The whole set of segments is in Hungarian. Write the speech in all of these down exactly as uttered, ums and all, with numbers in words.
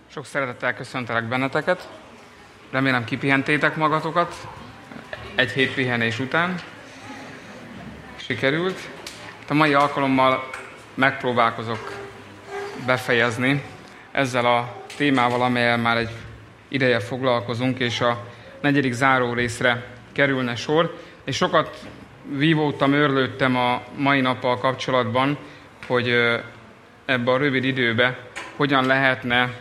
Sok szeretettel köszöntelek benneteket. Remélem kipihentétek magatokat egy hét pihenés után. Sikerült. A mai alkalommal megpróbálkozok befejezni ezzel a témával, amellyel már egy ideje foglalkozunk, és a negyedik záró részre kerülne sor. És sokat vívódtam, őrlődtem a mai nappal kapcsolatban, hogy ebbe a rövid időbe hogyan lehetne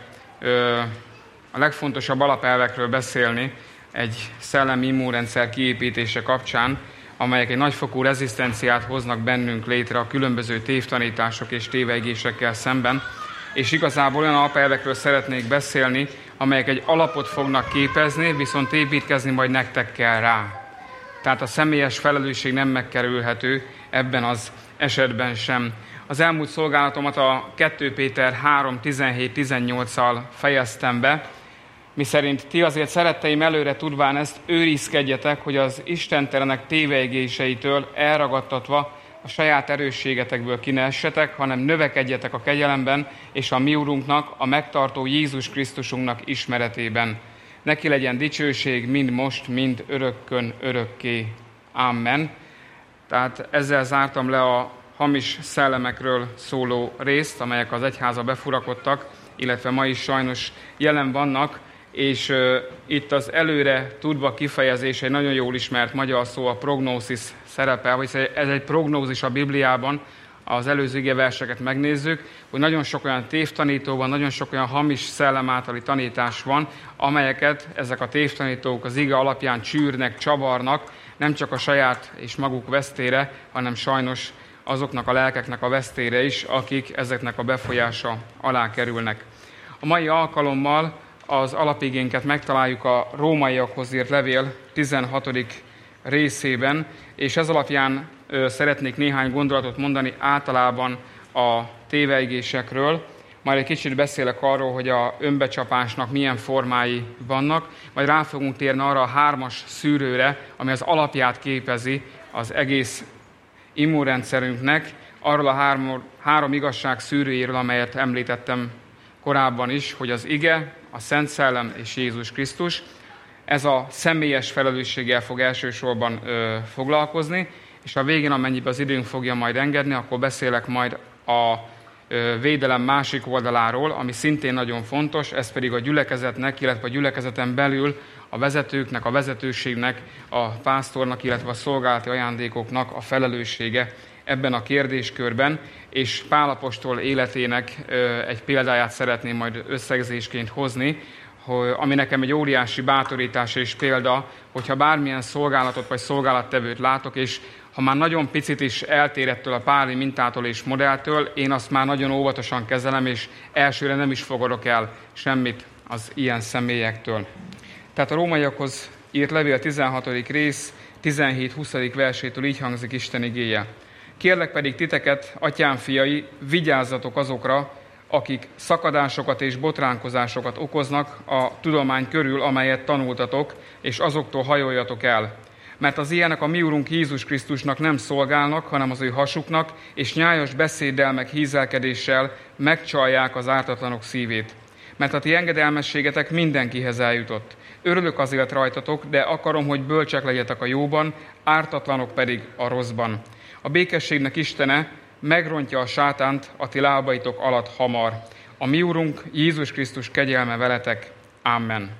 a legfontosabb alapelvekről beszélni egy szellemi immunrendszer kiépítése kapcsán, amelyek egy nagyfokú rezisztenciát hoznak bennünk létre a különböző tévtanítások és tévegésekkel szemben, és igazából olyan alapelvekről szeretnék beszélni, amelyek egy alapot fognak képezni, viszont építkezni majd nektek kell rá. Tehát a személyes felelősség nem megkerülhető ebben az esetben sem. Az elmúlt szolgálatomat a kettő Péter három tizenhét tizennyolccal fejeztem be, miszerint ti azért szeretteim előre tudván ezt őrizkedjetek, hogy az istentelenek téveigéseitől elragadtatva a saját erősségetekből ki ne essetek, hanem növekedjetek a kegyelemben és a mi Urunknak, a megtartó Jézus Krisztusunknak ismeretében. Neki legyen dicsőség mind most, mind örökkön örökké. Amen. Tehát ezzel zártam le a hamis szellemekről szóló részt, amelyek az egyházba befurakodtak, illetve ma is sajnos jelen vannak, és uh, itt az előre tudva kifejezés, egy nagyon jól ismert magyar szó, a prognózis szerepel, vagy ez egy prognózis a Bibliában, az előző igeverseket megnézzük, hogy nagyon sok olyan tévtanító van, nagyon sok olyan hamis szellem általi tanítás van, amelyeket ezek a tévtanítók az ige alapján csűrnek, csavarnak, nem csak a saját és maguk vesztére, hanem sajnos azoknak a lelkeknek a vesztére is, akik ezeknek a befolyása alá kerülnek. A mai alkalommal az alapigénket megtaláljuk a Rómaiakhoz írt levél tizenhatodik részében, és ez alapján ö, szeretnék néhány gondolatot mondani általában a téveigésekről. Majd egy kicsit beszélek arról, hogy a önbecsapásnak milyen formái vannak, majd rá fogunk térni arra a hármas szűrőre, ami az alapját képezi az egész immunrendszerünknek, arról a három, három igazság szűrőjéről, amelyet említettem korábban is, hogy az ige, a Szent Szellem és Jézus Krisztus. Ez a személyes felelősséggel fog elsősorban ö, foglalkozni, és a végén, amennyiben az időnk fogja majd engedni, akkor beszélek majd a ö, védelem másik oldaláról, ami szintén nagyon fontos, ez pedig a gyülekezetnek, illetve a gyülekezeten belül a vezetőknek, a vezetőségnek, a pásztornak, illetve a szolgálati ajándékoknak a felelőssége ebben a kérdéskörben, és Pál apostol életének egy példáját szeretném majd összegzésként hozni, ami nekem egy óriási bátorítás és példa, hogyha bármilyen szolgálatot vagy szolgálattevőt látok, és ha már nagyon picit is eltér ettől a páli mintától és modelltől, én azt már nagyon óvatosan kezelem, és elsőre nem is fogadok el semmit az ilyen személyektől. Tehát a Rómaiakhoz írt levél tizenhatodik rész, tizenhét huszadik versétől így hangzik Isten igéje. Kérlek pedig titeket, atyám fiai, vigyázzatok azokra, akik szakadásokat és botránkozásokat okoznak a tudomány körül, amelyet tanultatok, és azoktól hajoljatok el. Mert az ilyenek a mi Urunk Jézus Krisztusnak nem szolgálnak, hanem az ő hasuknak, és nyájas beszéddel meg hízelkedéssel megcsalják az ártatlanok szívét. Mert a ti engedelmességetek mindenkihez eljutott. Örülök azért rajtatok, de akarom, hogy bölcsek legyetek a jóban, ártatlanok pedig a rosszban. A békességnek Istene megrontja a sátánt a ti lábaitok alatt hamar. A mi Urunk Jézus Krisztus kegyelme veletek. Amen.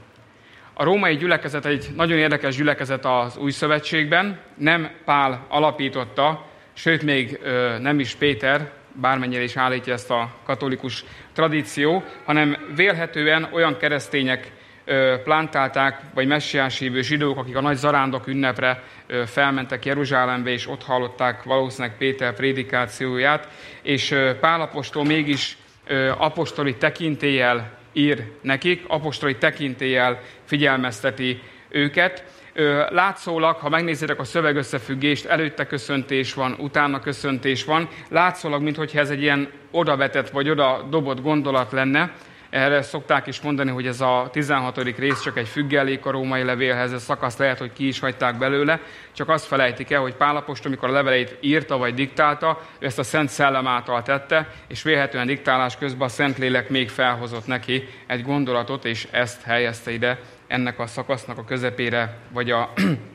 A római gyülekezet egy nagyon érdekes gyülekezet az Új Szövetségben. Nem Pál alapította, sőt még ö, nem is Péter, bármennyire is állítja ezt a katolikus tradíció, hanem vélhetően olyan keresztények ö, plántálták, vagy messiás hívő zsidók, akik a nagy zarándok ünnepre ö, felmentek Jeruzsálembe, és ott hallották valószínűleg Péter prédikációját, és ö, Pál apostol mégis ö, apostoli tekintéllyel ír nekik, apostoli tekintéllyel figyelmezteti őket. Látszólag, ha megnézitek a szövegösszefüggést, előtte köszöntés van, utána köszöntés van, látszólag, mintha ez egy ilyen odavetett vagy oda dobott gondolat lenne, Erre szokták is mondani, hogy ez a tizenhatodik rész csak egy függelék a római levélhez, ez szakasz lehet, hogy ki is hagyták belőle, csak azt felejtik el, hogy Pál apostol, amikor a leveleit írta vagy diktálta, ő ezt a Szent Szellem által tette, és vélhetően diktálás közben a Szentlélek még felhozott neki egy gondolatot, és ezt helyezte ide ennek a szakasznak a közepére, vagy a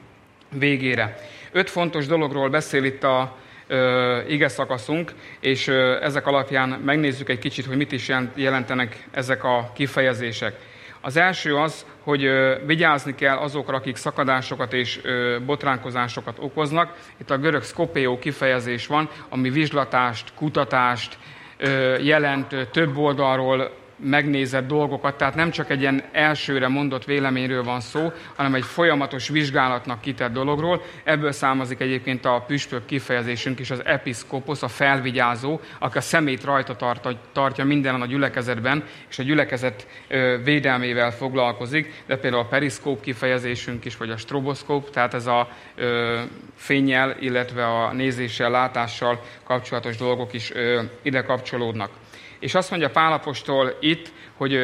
végére. Öt fontos dologról beszél itt a ö, ige szakaszunk, és ö, ezek alapján megnézzük egy kicsit, hogy mit is jelentenek ezek a kifejezések. Az első az, hogy ö, vigyázni kell azokra, akik szakadásokat és ö, botránkozásokat okoznak. Itt a görög szkopéó kifejezés van, ami vizslatást, kutatást ö, jelent, ö, több oldalról megnézett dolgokat, tehát nem csak egy ilyen elsőre mondott véleményről van szó, hanem egy folyamatos vizsgálatnak kitett dologról. Ebből származik egyébként a püspök kifejezésünk is, az episzkoposz, a felvigyázó, aki a szemét rajta tart, tartja minden a gyülekezetben, és a gyülekezet ö, védelmével foglalkozik, de például a periszkóp kifejezésünk is, vagy a stroboszkóp, tehát ez a ö, fénnyel, illetve a nézéssel, látással kapcsolatos dolgok is ö, ide kapcsolódnak. És azt mondja Pál apostol itt, hogy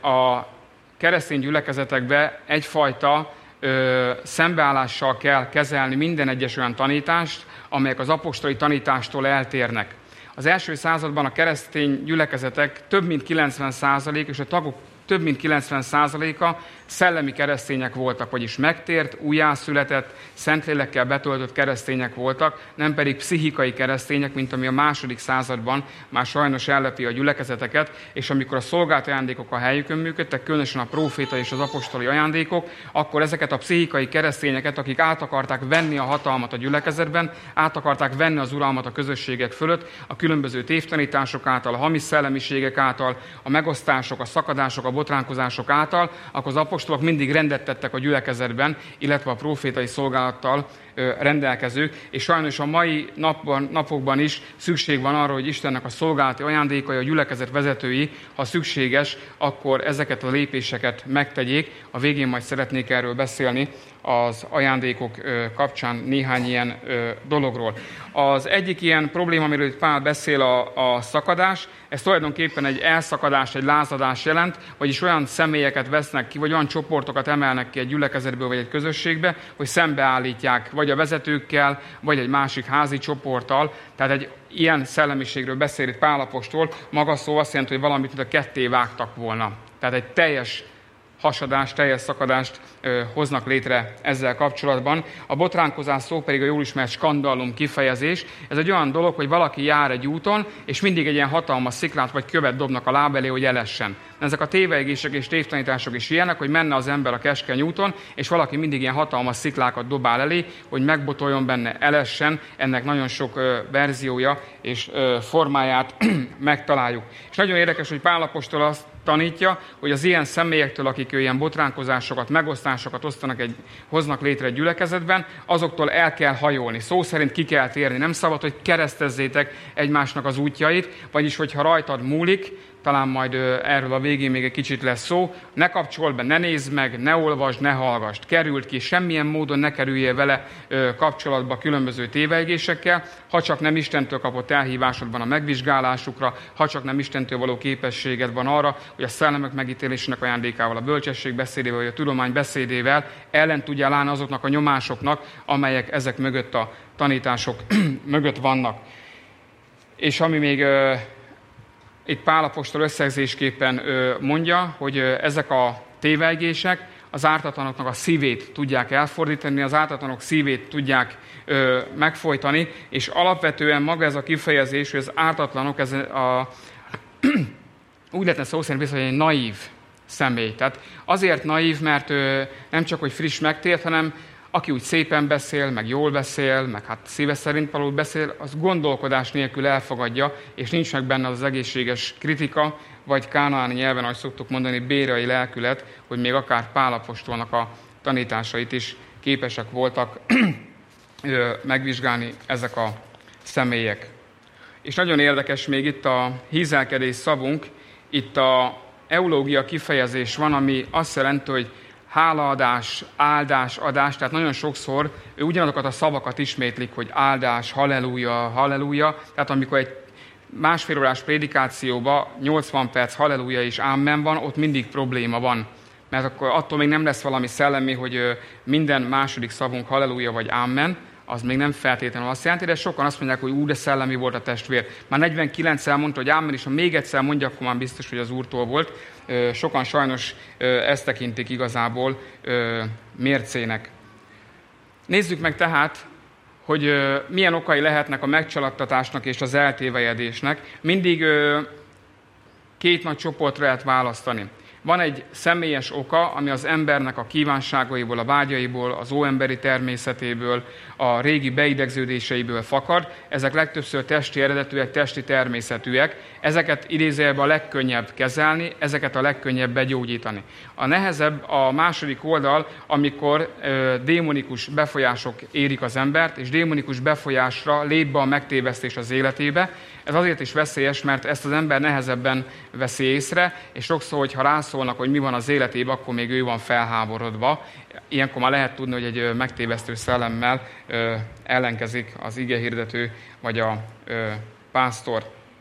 a keresztény gyülekezetekben egyfajta ö, szembeállással kell kezelni minden egyes olyan tanítást, amelyek az apostoli tanítástól eltérnek. Az első században a keresztény gyülekezetek több mint kilencven százalék, és a tagok több mint kilencven százaléka szellemi keresztények voltak, vagyis megtért, újjászületett, Szentlélekkel betöltött keresztények voltak, nem pedig pszichikai keresztények, mint ami a második században már sajnos ellepi a gyülekezeteket, és amikor a szolgált ajándékok a helyükön működtek, különösen a próféta és az apostoli ajándékok, akkor ezeket a pszichikai keresztényeket, akik át akarták venni a hatalmat a gyülekezetben, át akarták venni az uralmat a közösségek fölött, a különböző tévtanítások által, a hamis szellemiségek által, a megosztások, a szakadások, a botránkozások által, akkor az apostolok mindig rendet tettek a gyülekezetben, illetve a prófétai szolgálattal rendelkezők, és sajnos a mai napban, napokban is szükség van arra, hogy Istennek a szolgálati ajándékai, a gyülekezet vezetői, ha szükséges, akkor ezeket a lépéseket megtegyék. A végén majd szeretnék erről beszélni az ajándékok kapcsán néhány ilyen dologról. Az egyik ilyen probléma, amiről itt Pál beszél, a, a szakadás, ez tulajdonképpen egy elszakadás, egy lázadás jelent, vagyis olyan személyeket vesznek ki, vagy olyan csoportokat emelnek ki egy gyülekezetből, vagy egy közösségbe, hogy szembeállítják, vagy a vezetőkkel, vagy egy másik házi csoporttal. Tehát egy ilyen szellemiségről beszél itt Pál apostol, maga szó azt jelenti, hogy valamit, mint a ketté vágtak volna. Tehát egy teljes hasadást, teljes szakadást ö, hoznak létre ezzel kapcsolatban. A botránkozás szó pedig a jól ismert skandallum kifejezés. Ez egy olyan dolog, hogy valaki jár egy úton, és mindig egy ilyen hatalmas sziklát vagy követ dobnak a láb elé, hogy elessen. Ezek a tévegések és tévtanítások is ilyenek, hogy menne az ember a keskeny úton, és valaki mindig ilyen hatalmas sziklákat dobál elé, hogy megbotoljon benne, elessen. Ennek nagyon sok ö, verziója és ö, formáját megtaláljuk. És nagyon érdekes, hogy Pál apostol azt tanítja, hogy az ilyen személyektől, akik ilyen botránkozásokat, megosztásokat osztanak egy, hoznak létre egy gyülekezetben, azoktól el kell hajolni. Szó szerint ki kell térni. Nem szabad, hogy keresztezzétek egymásnak az útjait, vagyis hogyha rajtad múlik, talán majd erről a végén még egy kicsit lesz szó, ne kapcsold be, ne nézd meg, ne olvasd, ne hallgassd. Kerüld ki, semmilyen módon ne kerüljél vele kapcsolatba különböző tévegésekkel, ha csak nem Istentől kapott elhívásod van a megvizsgálásukra, ha csak nem Istentől való képességed van arra, hogy a szellemek megítélésének ajándékával, a bölcsesség beszédével, vagy a tudomány beszédével ellen tudjál állni azoknak a nyomásoknak, amelyek ezek mögött a tanítások mögött vannak. És ami még itt Pál apostol összegzésképpen mondja, hogy ezek a tévegések az ártatlanoknak a szívét tudják elfordítani, az ártatlanok szívét tudják megfojtani, és alapvetően maga ez a kifejezés, hogy az ártatlanok, ez a, úgy lehetne szó szerint vissza, hogy egy naív személy. Tehát azért naív, mert nem csak, hogy friss megtért, hanem aki úgy szépen beszél, meg jól beszél, meg hát szíve szerint való beszél, az gondolkodás nélkül elfogadja, és nincs meg benne az egészséges kritika, vagy kánaáni nyelven, ahogy szoktuk mondani, bérai lelkület, hogy még akár Pál apostolnak a tanításait is képesek voltak megvizsgálni ezek a személyek. És nagyon érdekes még itt a hízelkedés szavunk, itt a eulógia kifejezés van, ami azt jelenti, hogy hálaadás, áldás, adás, tehát nagyon sokszor ő ugyanazokat a szavakat ismétlik, hogy áldás, halleluja, halleluja, tehát amikor egy másfél órás prédikációban nyolcvan perc halleluja és ámen van, ott mindig probléma van. Mert akkor attól még nem lesz valami szellemi, hogy minden második szavunk halleluja vagy ámen, az még nem feltétlenül azt jelenti, de sokan azt mondják, hogy ú, de szellemi volt a testvér. Már negyvenkilencszer mondta, hogy ámen, és ha még egyszer mondja, akkor már biztos, hogy az Úrtól volt. Sokan sajnos ezt tekintik igazából mércének. Nézzük meg tehát, hogy milyen okai lehetnek a megcsalattatásnak és az eltévejedésnek. Mindig két nagy csoportra lehet választani. Van egy személyes oka, ami az embernek a kívánságaiból, a vágyaiból, az óemberi természetéből, a régi beidegződéseiből fakad. Ezek legtöbbször testi eredetűek, testi természetűek. Ezeket idézőjelben a legkönnyebb kezelni, ezeket a legkönnyebb begyógyítani. A nehezebb a második oldal, amikor ö, démonikus befolyások érik az embert, és démonikus befolyásra lép be a megtévesztés az életébe. Ez azért is veszélyes, mert ezt az ember nehezebben veszi észre, és sokszor, hogyha rászólnak, hogy mi van az életében, akkor még ő van felháborodva. Ilyenkor már lehet tudni, hogy egy megtévesztő szellemmel ö, ellenkezik az igehirdető vagy a ö, pásztor.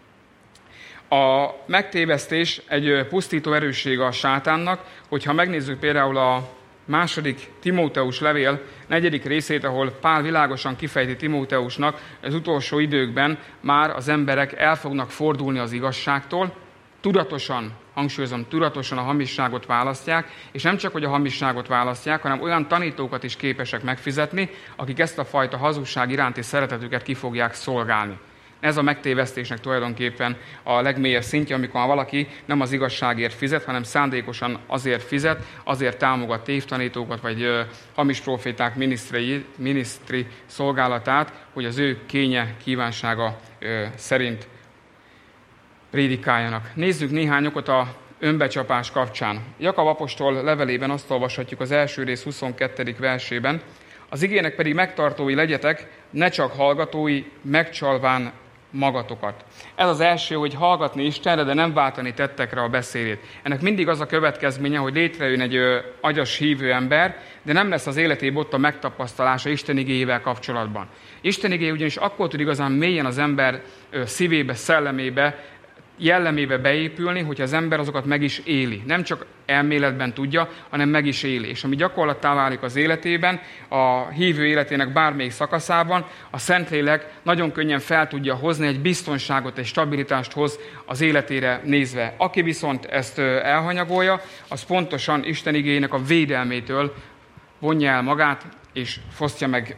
A megtévesztés egy pusztító erőssége a sátánnak, hogyha megnézzük például a második Timóteus levél negyedik részét, ahol Pál világosan kifejti Timóteusnak, az utolsó időkben már az emberek el fognak fordulni az igazságtól, tudatosan, hangsúlyozom, tudatosan a hamisságot választják, és nem csak, hogy a hamisságot választják, hanem olyan tanítókat is képesek megfizetni, akik ezt a fajta hazugság iránti szeretetüket ki fogják szolgálni. Ez a megtévesztésnek tulajdonképpen a legmélyebb szintje, amikor már valaki nem az igazságért fizet, hanem szándékosan azért fizet, azért támogat tévtanítókat, vagy ö, hamis proféták minisztri, minisztri szolgálatát, hogy az ő kénye, kívánsága ö, szerint prédikáljanak. Nézzük néhány okot a önbecsapás kapcsán. Jakab apostol levelében azt olvashatjuk az első rész huszonkettedik versében, az igének pedig megtartói legyetek, ne csak hallgatói, megcsalván magatokat. Ez az első, hogy hallgatni Istenre, de nem váltani tettekre a beszédét. Ennek mindig az a következménye, hogy létrejön egy ö, agyas hívő ember, de nem lesz az életében ott a megtapasztalása Isten igéjével kapcsolatban. Isten igéje ugyanis akkor tud igazán mélyen az ember ö, szívébe, szellemébe, jellemébe beépülni, hogyha az ember azokat meg is éli. Nem csak elméletben tudja, hanem meg is éli. És ami gyakorlattá válik az életében, a hívő életének bármelyik szakaszában, a Szentlélek nagyon könnyen fel tudja hozni, egy biztonságot, egy stabilitást hoz az életére nézve. Aki viszont ezt elhanyagolja, az pontosan Isten igéjének a védelmétől vonja el magát, és fosztja meg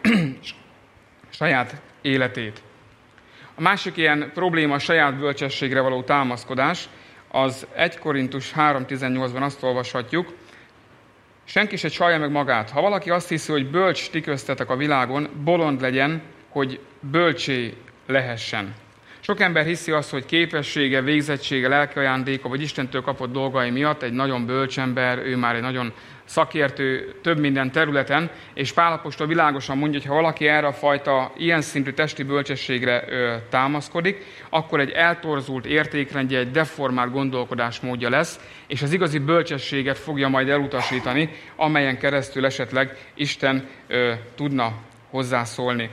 saját életét. A másik ilyen probléma a saját bölcsességre való támaszkodás, az egy Korintus három tizennyolcban azt olvashatjuk, senki se csalja meg magát. Ha valaki azt hiszi, hogy bölcs ti köztetek a világon, bolond legyen, hogy bölcsé lehessen. Sok ember hiszi azt, hogy képessége, végzettsége, lelki ajándéka, vagy Istentől kapott dolgai miatt egy nagyon bölcs ember, ő már egy nagyon szakértő több minden területen, és Pál apostol világosan mondja, hogy ha valaki erre a fajta ilyen szintű testi bölcsességre ö, támaszkodik, akkor egy eltorzult értékrendje, egy deformált gondolkodásmódja lesz, és az igazi bölcsességet fogja majd elutasítani, amelyen keresztül esetleg Isten ö, tudna hozzászólni.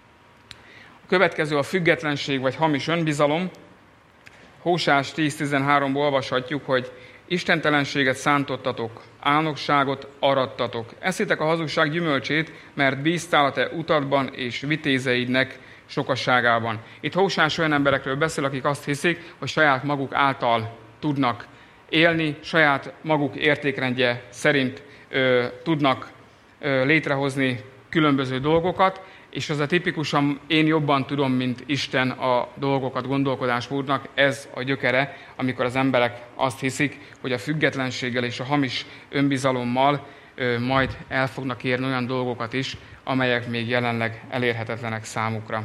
A következő a függetlenség vagy hamis önbizalom. Hósás tíz tizenháromból olvashatjuk, hogy istentelenséget szántottatok, álnokságot arattatok. Eszitek a hazugság gyümölcsét, mert bíztál a te utadban és vitézeidnek sokasságában. Itt Hósás olyan emberekről beszél, akik azt hiszik, hogy saját maguk által tudnak élni, saját maguk értékrendje szerint ö, tudnak ö, létrehozni különböző dolgokat, és az a tipikusan én jobban tudom, mint Isten a dolgokat gondolkodásmódnak, ez a gyökere, amikor az emberek azt hiszik, hogy a függetlenséggel és a hamis önbizalommal ö, majd el fognak érni olyan dolgokat is, amelyek még jelenleg elérhetetlenek számukra.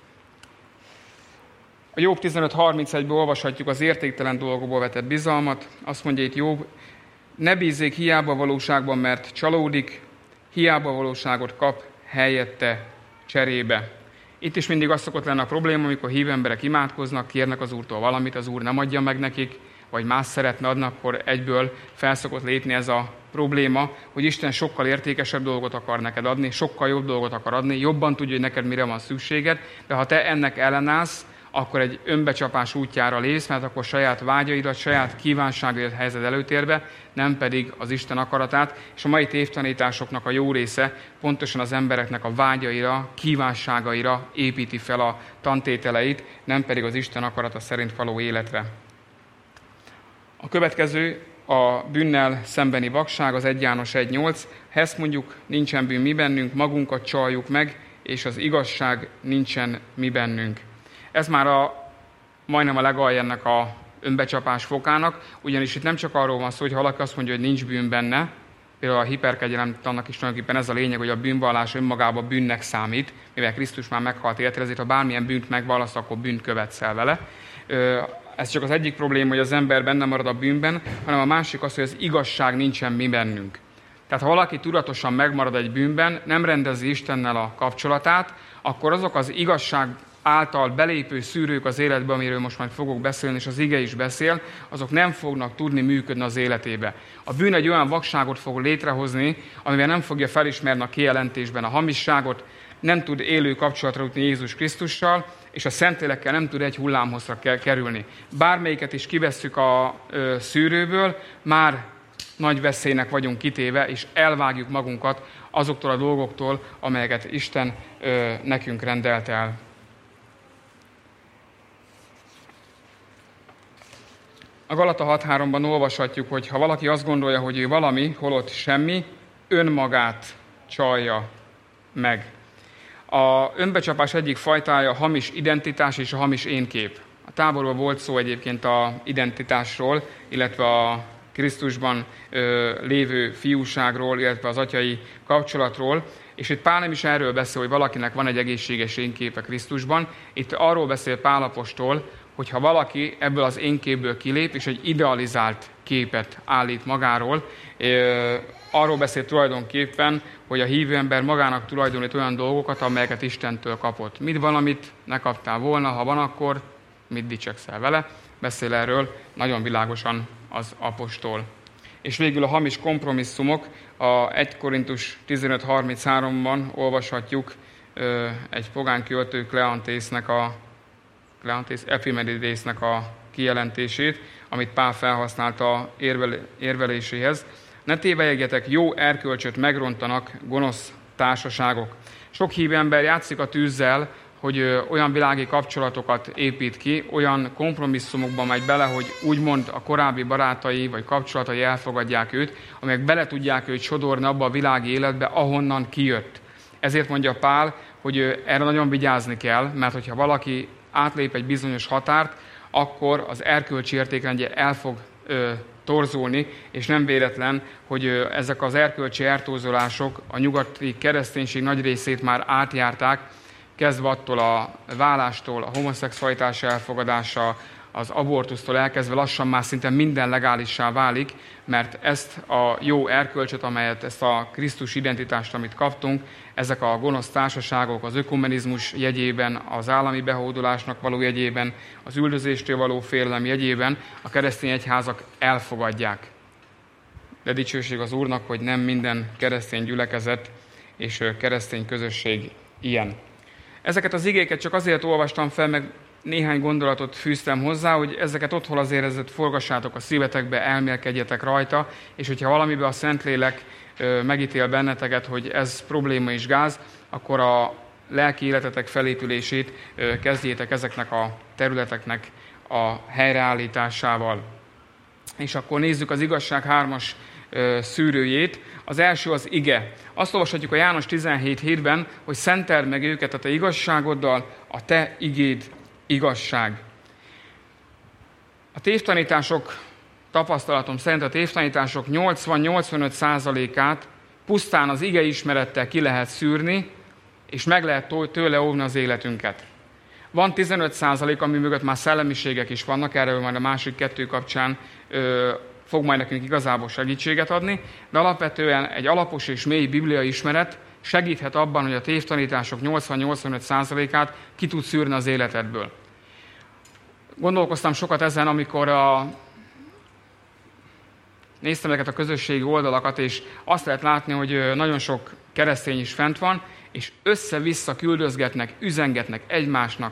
A Jobb tizenöt harmincegyben olvashatjuk az értéktelen dolgokból vetett bizalmat. Azt mondja itt Jobb, ne bízzék hiába valóságban, mert csalódik, hiába valóságot kap helyette cserébe. Itt is mindig az szokott lenni a probléma, amikor hívő emberek imádkoznak, kérnek az Úrtól valamit, az Úr nem adja meg nekik, vagy más szeretne adni, akkor egyből felszokott lépni ez a probléma, hogy Isten sokkal értékesebb dolgot akar neked adni, sokkal jobb dolgot akar adni, jobban tudja, hogy neked mire van szükséged, de ha te ennek ellenállsz, akkor egy önbecsapás útjára lépsz, mert akkor saját vágyaidat, saját kívánságaidat helyezed előtérbe, nem pedig az Isten akaratát, és a mai tévtanításoknak a jó része pontosan az embereknek a vágyaira, kívánságaira építi fel a tantételeit, nem pedig az Isten akarata szerint való életre. A következő a bűnnel szembeni vakság, az egy János egy nyolc. Ha ezt mondjuk, nincsen bűn mi bennünk, magunkat csaljuk meg, és az igazság nincsen mi bennünk. Ez már a, majdnem a legalja ennek a önbecsapás fokának, ugyanis itt nem csak arról van szó, hogy valaki azt mondja, hogy nincs bűn benne, például a hiperkegyelem annak is tulajdonképpen ez a lényeg, hogy a bűnvallás önmagában bűnnek számít, mivel Krisztus már meghalt érte, ezért ha bármilyen bűnt megvallasz, akkor bűnt követsz el vele. Ez csak az egyik probléma, hogy az ember benne marad a bűnben, hanem a másik az, hogy az igazság nincsen mi bennünk. Tehát ha valaki tudatosan megmarad egy bűnben, nem rendezi Istennel a kapcsolatát, akkor azok az igazság által belépő szűrők az életbe, amiről most majd fogok beszélni, és az ige is beszél, azok nem fognak tudni működni az életébe. A bűn egy olyan vakságot fog létrehozni, amivel nem fogja felismerni a kijelentésben a hamisságot, nem tud élő kapcsolatra jutni Jézus Krisztussal, és a Szentlélekkel nem tud egy hullámhosszra kerülni. Bármelyiket is kivesszük a ö, szűrőből, már nagy veszélynek vagyunk kitéve, és elvágjuk magunkat azoktól a dolgoktól, amelyeket Isten ö, nekünk rendelt el. A Galata hat háromban olvashatjuk, hogy ha valaki azt gondolja, hogy ő valami, holott semmi, önmagát csalja meg. A önbecsapás egyik fajtája a hamis identitás és a hamis énkép. A távolról volt szó egyébként az identitásról, illetve a Krisztusban ö, lévő fiúságról, illetve az atyai kapcsolatról, és itt Pál nem is erről beszél, hogy valakinek van egy egészséges énképe Krisztusban. Itt arról beszél Pál apostol, hogy ha valaki ebből az énképből kilép, és egy idealizált képet állít magáról, arról beszél tulajdonképpen, hogy a hívő ember magának tulajdonít olyan dolgokat, amelyeket Istentől kapott. Mit van, amit ne kaptál volna, ha van, akkor mit dicsekszel vele? Beszél erről nagyon világosan az apostol. És végül a hamis kompromisszumok, a egy Korintus tizenöt harminchárom-ban olvashatjuk egy pogány költő Kleantésznek a Kleantész Epimenidésznek a kijelentését, amit Pál felhasználta érvel, érveléséhez. Ne tévejegjetek, jó erkölcsöt megrontanak gonosz társaságok. Sok hívő ember játszik a tűzzel, hogy olyan világi kapcsolatokat épít ki, olyan kompromisszumokba megy bele, hogy úgymond a korábbi barátai vagy kapcsolatai elfogadják őt, amelyek bele tudják őt sodorni abba a világi életbe, ahonnan kijött. Ezért mondja Pál, hogy erre nagyon vigyázni kell, mert hogyha valaki átlép egy bizonyos határt, akkor az erkölcsi értékrendje el fog ö, torzulni, és nem véletlen, hogy ö, ezek az erkölcsi eltorzulások a nyugati kereszténység nagy részét már átjárták, kezdve attól a vállástól, a homoszexualitás elfogadása, az abortusztól elkezdve lassan már szinte minden legálissá válik, mert ezt a jó erkölcsöt, amelyet ezt a Krisztus identitást, amit kaptunk, ezek a gonosz társaságok az ökumenizmus jegyében, az állami behódolásnak való jegyében, az üldözéstől való félelem jegyében a keresztény egyházak elfogadják. De dicsőség az Úrnak, hogy nem minden keresztény gyülekezet és keresztény közösség ilyen. Ezeket az igéket csak azért olvastam fel, meg néhány gondolatot fűztem hozzá, hogy ezeket otthon azért ezért forgassátok a szívetekbe, elmélkedjetek rajta, és hogyha valamiben a Szentlélek megítél benneteket, hogy ez probléma és gáz, akkor a lelki életetek felépülését kezdjétek ezeknek a területeknek a helyreállításával. És akkor nézzük az igazság hármas szűrőjét. Az első az ige. Azt olvashatjuk a János tizenhét hétben, hogy szenteld meg őket a te igazságoddal, a te igéd igazság. A tévtanítások, tapasztalatom szerint a tévtanítások nyolcvan-nyolcvanöt százalékát pusztán az ige ismerettel ki lehet szűrni, és meg lehet tőle óvni az életünket. Van tizenöt százalék, ami mögött már szellemiségek is vannak, erről majd a másik kettő kapcsán ö, fog majd nekünk igazából segítséget adni, de alapvetően egy alapos és mély bibliai ismeret segíthet abban, hogy a tévtanítások nyolcvan-nyolcvanöt százalékát ki tud szűrni az életedből. Gondolkoztam sokat ezen, amikor a... néztem ezeket a közösségi oldalakat, és azt lehet látni, hogy nagyon sok keresztény is fent van, és össze-vissza küldözgetnek, üzengetnek egymásnak,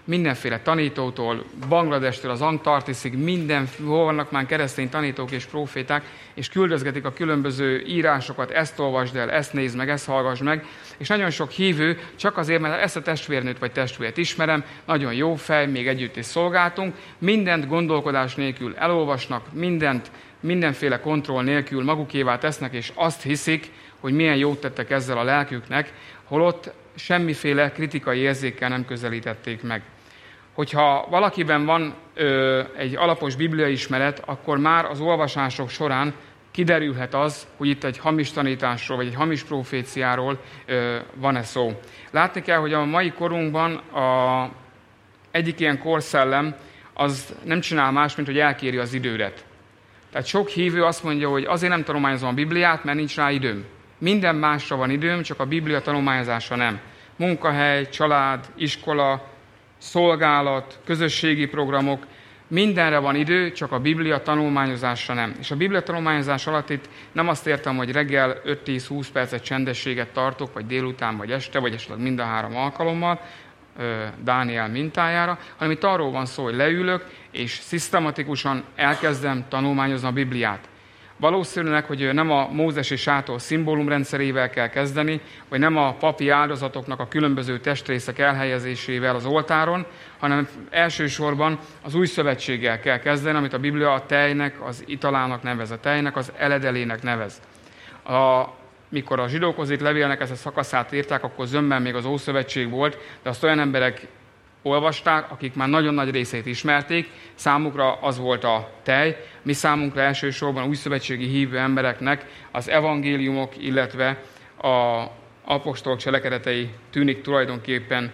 mindenféle tanítótól, Bangladestől az Antarktiszig, mindenhol vannak már keresztény tanítók és próféták, és küldözgetik a különböző írásokat, ezt olvasd el, ezt nézd meg, ezt hallgass meg, és nagyon sok hívő csak azért, mert ezt a testvérnőt vagy testvért ismerem, nagyon jó fej, még együtt is szolgáltunk, mindent gondolkodás nélkül elolvasnak, mindent, mindenféle kontroll nélkül magukévá tesznek, és azt hiszik, hogy milyen jót tettek ezzel a lelküknek, holott semmiféle kritikai érzékkel nem közelítették meg. Hogyha valakiben van ö, egy alapos bibliaismeret, akkor már az olvasások során kiderülhet az, hogy itt egy hamis tanításról, vagy egy hamis proféciáról ö, van-e szó. Látni kell, hogy a mai korunkban a egyik ilyen korszellem az nem csinál más, mint hogy elkéri az időret. Tehát sok hívő azt mondja, hogy azért nem tanulmányozom a Bibliát, mert nincs rá időm. Minden másra van időm, csak a Biblia tanulmányozása nem. Munkahely, család, iskola, szolgálat, közösségi programok, mindenre van idő, csak a Biblia tanulmányozásra nem. És a Biblia tanulmányozás alatt itt nem azt értem, hogy reggel öt-tíz-húsz percet csendességet tartok, vagy délután, vagy este, vagy esetleg mind a három alkalommal, Dániel mintájára, hanem itt arról van szó, hogy leülök, és szisztematikusan elkezdem tanulmányozni a Bibliát. Valószínűleg, hogy nem a mózesi sátor szimbólumrendszerével kell kezdeni, vagy nem a papi áldozatoknak a különböző testrészek elhelyezésével az oltáron, hanem elsősorban az új szövetséggel kell kezdeni, amit a Biblia a tejnek, az italának nevez, a tejnek az eledelének nevez. A, mikor a zsidókhoz itt levélnek ezt a szakaszát írták, akkor zömmel még az Ószövetség volt, de azt olyan emberek olvasták, akik már nagyon nagy részét ismerték, számukra az volt a tej, mi számunkra elsősorban újszövetségi hívő embereknek az evangéliumok, illetve az apostolok cselekedetei tűnik tulajdonképpen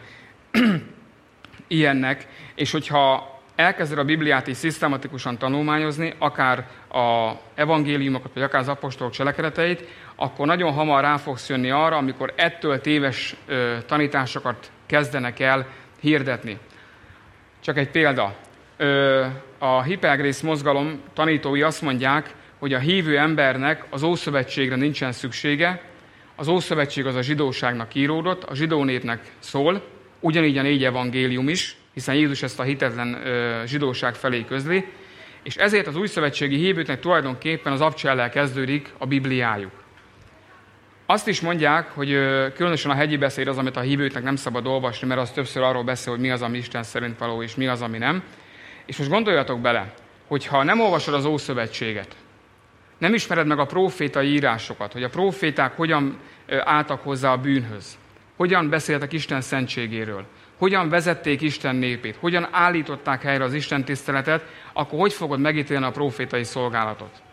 ilyennek, és hogyha elkezded a Bibliát is szisztematikusan tanulmányozni, akár az evangéliumokat, vagy akár az apostolok cselekedeteit, akkor nagyon hamar rá fogsz jönni arra, amikor ettől téves ö, tanításokat kezdenek el hirdetni. Csak egy példa. Ö, a Hipergrész mozgalom tanítói azt mondják, hogy a hívő embernek az Ószövetségre nincsen szüksége, az Ószövetség az a zsidóságnak íródott, a zsidó népnek szól, ugyanígy a négy evangélium is, hiszen Jézus ezt a hitetlen ö, zsidóság felé közli, és ezért az újszövetségi hívőknek tulajdonképpen az abcsellel kezdődik a Bibliájuk. Azt is mondják, hogy különösen a hegyi beszéd az, amit a hívőknek nem szabad olvasni, mert az többször arról beszél, hogy mi az, ami Isten szerint való, és mi az, ami nem. És most gondoljatok bele, hogyha nem olvasod az Ószövetséget, nem ismered meg a prófétai írásokat, hogy a próféták hogyan álltak hozzá a bűnhöz, hogyan beszéltek Isten szentségéről, hogyan vezették Isten népét, hogyan állították helyre az Isten tiszteletet, akkor hogy fogod megítélni a prófétai szolgálatot?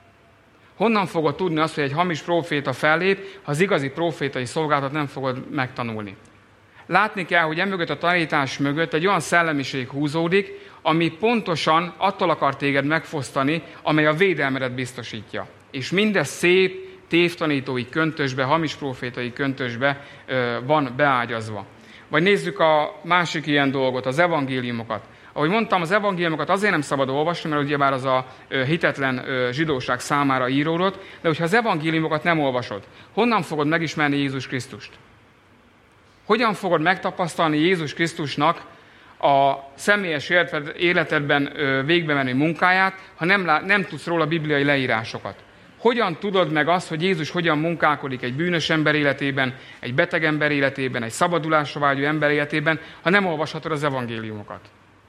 Honnan fogod tudni azt, hogy egy hamis próféta fellép, ha az igazi prófétai szolgálatot nem fogod megtanulni? Látni kell, hogy emögött a tanítás mögött egy olyan szellemiség húzódik, ami pontosan attól akar téged megfosztani, amely a védelmedet biztosítja. És mindez szép, tévtanítói köntösbe, hamis prófétai köntösbe ö, van beágyazva. Vagy nézzük a másik ilyen dolgot, az evangéliumokat. Ahogy mondtam, az evangéliumokat azért nem szabad olvasni, mert ugyebár az a hitetlen zsidóság számára íródott, de hogyha az evangéliumokat nem olvasod, honnan fogod megismerni Jézus Krisztust? Hogyan fogod megtapasztalni Jézus Krisztusnak a személyes életedben végbe menő munkáját, ha nem, lát, nem tudsz róla bibliai leírásokat? Hogyan tudod meg azt, hogy Jézus hogyan munkálkodik egy bűnös ember életében, egy beteg ember életében, egy szabadulásra vágyó ember életében, ha nem olvashatod az evangéliumokat?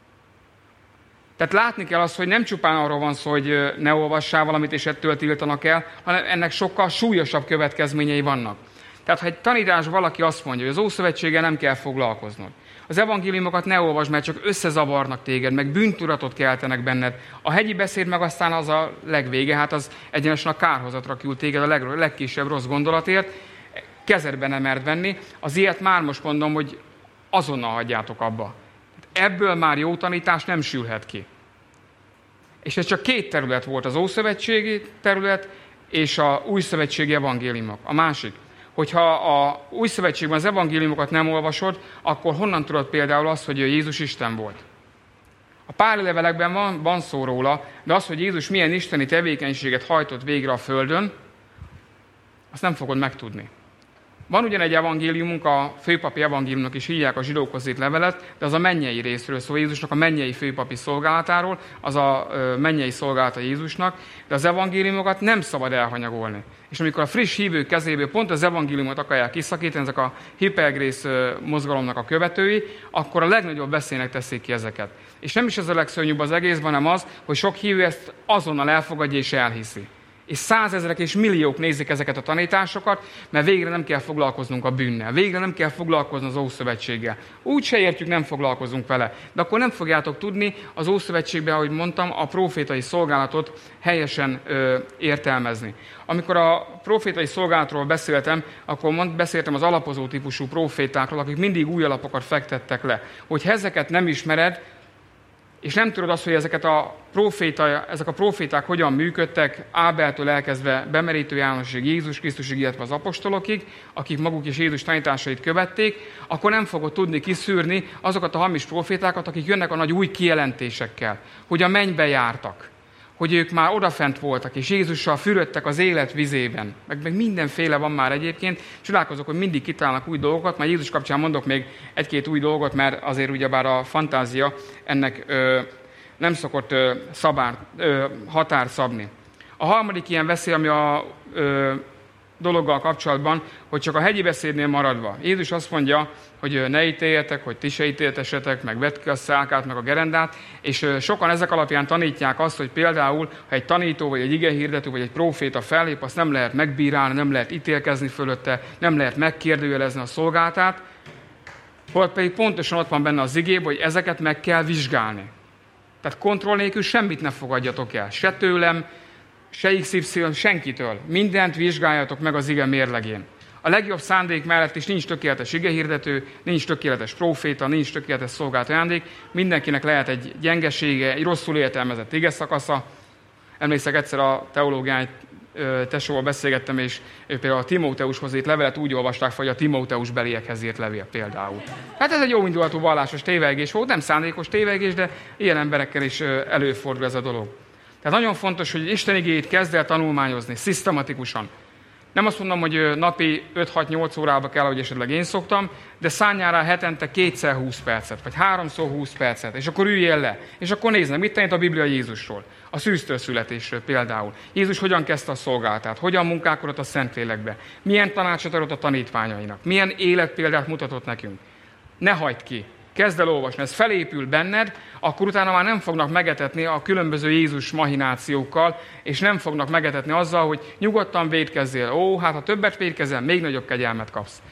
Tehát látni kell azt, hogy nem csupán arról van szó, hogy ne olvassál valamit, és ettől tiltanak el, hanem ennek sokkal súlyosabb következményei vannak. Tehát ha egy tanítás valaki azt mondja, hogy az Ószövetséggel nem kell foglalkoznod, az evangéliumokat ne olvasd, mert csak összezavarnak téged, meg bűntudatot keltenek benned. A hegyi beszéd meg aztán az a legvége, hát az egyenesen a kárhozatra küld téged a leg, legkisebb rossz gondolatért, kezedbe nem merd venni. Az ilyet már most mondom, hogy azonnal hagyjátok abba. Ebből már jó tanítás nem sülhet ki. És ez csak két terület volt, az ószövetségi terület és a újszövetségi evangéliumok. A másik, hogyha a újszövetségben az evangéliumokat nem olvasod, akkor honnan tudod például azt, hogy Jézus Isten volt? A Páli levelekben van, van szó róla, de az, hogy Jézus milyen isteni tevékenységet hajtott végre a földön, azt nem fogod megtudni. Van ugyan egy evangéliumunk, a főpapi evangéliumnak is hívják a zsidókhoz írt levelet, de az a mennyei részről szól, Jézusnak a mennyei főpapi szolgálatáról, az a mennyei szolgálata Jézusnak, de az evangéliumokat nem szabad elhanyagolni. És amikor a friss hívők kezéből pont az evangéliumot akarják kiszakítani, ezek a hipergrész mozgalomnak a követői, akkor a legnagyobb veszélynek teszik ki ezeket. És nem is ez a legszörnyűbb az egészben, hanem az, hogy sok hívő ezt azonnal elfogadja és elhiszi. És százezrek és milliók nézik ezeket a tanításokat, mert végre nem kell foglalkoznunk a bűnnel, végre nem kell foglalkozni az Ószövetséggel. Úgy se értjük, nem foglalkozunk vele. De akkor nem fogjátok tudni az Ószövetségben, ahogy mondtam, a profétai szolgálatot helyesen ö, értelmezni. Amikor a profétai szolgálatról beszéltem, akkor mond, beszéltem az alapozó típusú profétákról, akik mindig új alapokat fektettek le. Hogy ezeket nem ismered, és nem tudod azt, hogy ezeket a proféta, ezek a proféták hogyan működtek, Ábeltől elkezdve Bemerítő Jánosig, Jézus Krisztusig, illetve az apostolokig, akik maguk is Jézus tanításait követték, akkor nem fogod tudni kiszűrni azokat a hamis profétákat, akik jönnek a nagy új kijelentésekkel, hogy a mennybe jártak, hogy ők már odafent voltak, és Jézussal fürödtek az élet vizében. Meg, meg mindenféle van már egyébként. Csodálkozok, hogy mindig kitálnak új dolgokat, már Jézus kapcsán mondok még egy-két új dolgot, mert azért ugyebár a fantázia ennek ö, nem szokott ö, szabár, ö, határ szabni. A harmadik ilyen veszély, ami a ö, dologgal kapcsolatban, hogy csak a hegyi beszédnél maradva. Jézus azt mondja, hogy ne ítéljetek, hogy ti se ítéltessetek, meg vedd ki a szálkát, meg a gerendát, és sokan ezek alapján tanítják azt, hogy például, ha egy tanító, vagy egy igehirdető, vagy egy próféta fellép, azt nem lehet megbírálni, nem lehet ítélkezni fölötte, nem lehet megkérdőjelezni a szolgálatát, holott pedig pontosan ott van benne az igében, hogy ezeket meg kell vizsgálni. Tehát kontroll nélkül semmit ne fogadjatok el, se tőlem, se iksz ipszilon, senkitől. Mindent vizsgáljatok meg az ige mérlegén. A legjobb szándék mellett is nincs tökéletes igehirdető, nincs tökéletes próféta, nincs tökéletes szolgált ajándék. Mindenkinek lehet egy gyengesége, egy rosszul értelmezett ige szakasza. Emlékszek, egyszer a teológiai tesóval beszélgettem, és például a Timóteushoz írt levelet úgy olvasták, hogy a Timóteus beliekhez írt levél például. Hát ez egy jó indulatú vallásos tévegés volt, nem szándékos tévegés, de ilyen emberekkel is előfordul ez a dolog. Tehát nagyon fontos, hogy Isten igéjét kezd el tanulmányozni, szisztematikusan. Nem azt mondom, hogy napi öt-hat-nyolc órába kell, hogy esetleg én szoktam, de szánjál rá hetente kétszer húsz percet, vagy háromszor húsz percet, és akkor üljél le, és akkor nézd meg, mit tanít a Biblia Jézusról, a szűztől születésről például. Jézus hogyan kezdte a szolgálatát, hogyan munkálkodott a Szentlélekbe, milyen tanácsot adott a tanítványainak, milyen életpéldát mutatott nekünk. Ne hagyd ki. Kezd el olvasni, ez felépül benned, akkor utána már nem fognak megetetni a különböző Jézus mahinációkkal, és nem fognak megetetni azzal, hogy nyugodtan vétkezzél. Ó, hát ha többet vétkezel, még nagyobb kegyelmet kapsz.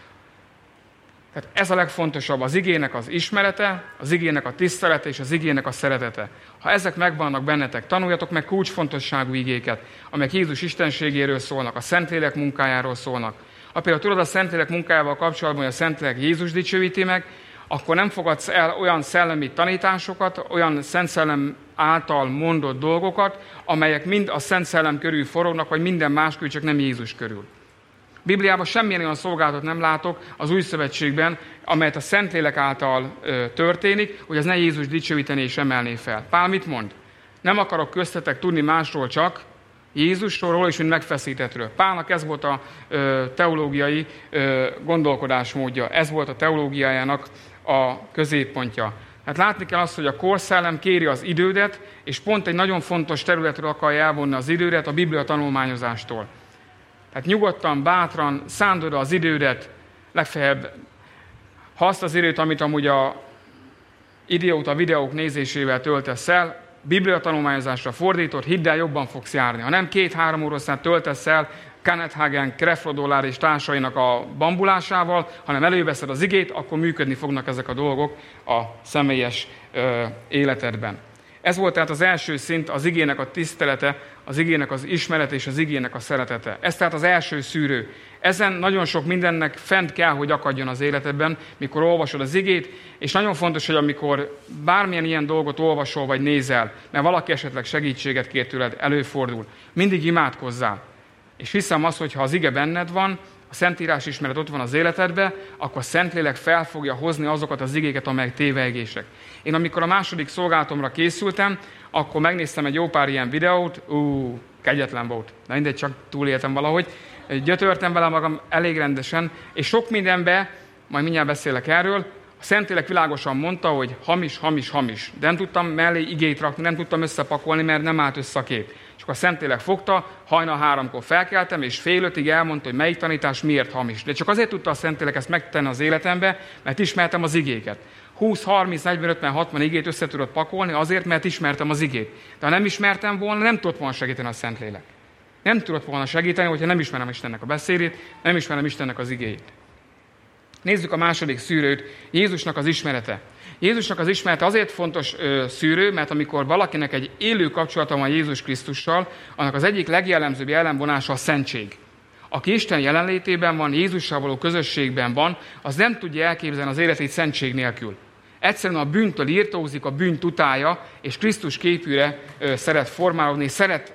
Tehát ez a legfontosabb, az igének az ismerete, az igének a tisztelete és az igének a szeretete. Ha ezek megvannak bennetek, tanuljatok meg kulcsfontosságú igéket, amelyek Jézus istenségéről szólnak, a Szentlélek munkájáról szólnak. Ha például tudod a Szentlélek munkájával kapcsolatban, hogy a Szentlélek Jézus dicsőíti meg, akkor nem fogadsz el olyan szellemi tanításokat, olyan Szent Szellem által mondott dolgokat, amelyek mind a Szent Szellem körül forognak, vagy minden más körül, csak nem Jézus körül. Bibliában semmilyen olyan szolgálatot nem látok az Új Szövetségben, amelyet a Szentlélek által ö, történik, hogy az ne Jézus dicsőíteni és emelné fel. Pál mit mond? Nem akarok köztetek tudni másról csak, Jézusról és mint megfeszítettről. Pálnak ez volt a ö, teológiai ö, gondolkodásmódja, ez volt a teológiájának a középpontja. Hát látni kell azt, hogy a korszellem kéri az idődet, és pont egy nagyon fontos területről akarja elvonni az idődet a Biblia tanulmányozástól. Tehát nyugodtan, bátran szánd oda az idődet, legfeljebb, ha azt az időt, amit amúgy a idióta videók nézésével töltesz el, Biblia tanulmányozásra fordított, hidd el, jobban fogsz járni. Ha nem két-három óraszát töltesz el Kenneth Hagin, Creflo Dollar és társainak a bambulásával, hanem előveszed az igét, akkor működni fognak ezek a dolgok a személyes ö, életedben. Ez volt tehát az első szint, az igének a tisztelete, az igének az ismerete és az igének a szeretete. Ez tehát az első szűrő. Ezen nagyon sok mindennek fent kell, hogy akadjon az életedben, mikor olvasod az igét, és nagyon fontos, hogy amikor bármilyen ilyen dolgot olvasol vagy nézel, mert valaki esetleg segítséget kér tőled, előfordul, mindig imádkozzál. És hiszem azt, hogy ha az ige benned van, a Szentírás ismeret ott van az életedbe, akkor a Szentlélek fel fogja hozni azokat az igéket, amelyek tévegések. Én amikor a második szolgálatomra készültem, akkor megnéztem egy jó pár ilyen videót, ú, kegyetlen volt, de mindegy, csak túléltem valahogy. gyötörtem vele magam elég rendesen, és sok mindenben, majd mindjárt beszélek erről, a Szentlélek világosan mondta, hogy hamis, hamis, hamis. De nem tudtam mellé igét rakni, nem tudtam összepakolni, mert nem állt össze a kép. És akkor a Szentlélek fogta, hajnal háromkor felkeltem, és fél ötig elmondta, hogy melyik tanítás miért hamis. De csak azért tudta a Szentlélek ezt megtenni az életembe, mert ismertem az igéket. húsz, harminc, negyven, ötven, hatvan igét össze tudott pakolni azért, mert ismertem az igét. De ha nem ismertem volna, nem tudott volna segíteni a Szentlélek. Nem tudott volna segíteni, hogyha nem ismerem Istennek a beszédét, nem ismerem Istennek az igéjét. Nézzük a második szűrőt, Jézusnak az ismerete. Jézusnak az ismerete azért fontos ö, szűrő, mert amikor valakinek egy élő kapcsolata van Jézus Krisztussal, annak az egyik legjellemzőbb jellemvonása a szentség. Aki Isten jelenlétében van, Jézussal való közösségben van, az nem tudja elképzelni az életét szentség nélkül. Egyszerűen a bűntől írtózik, a bűnt utálja, és Krisztus képűre ö, szeret formálódni, szeret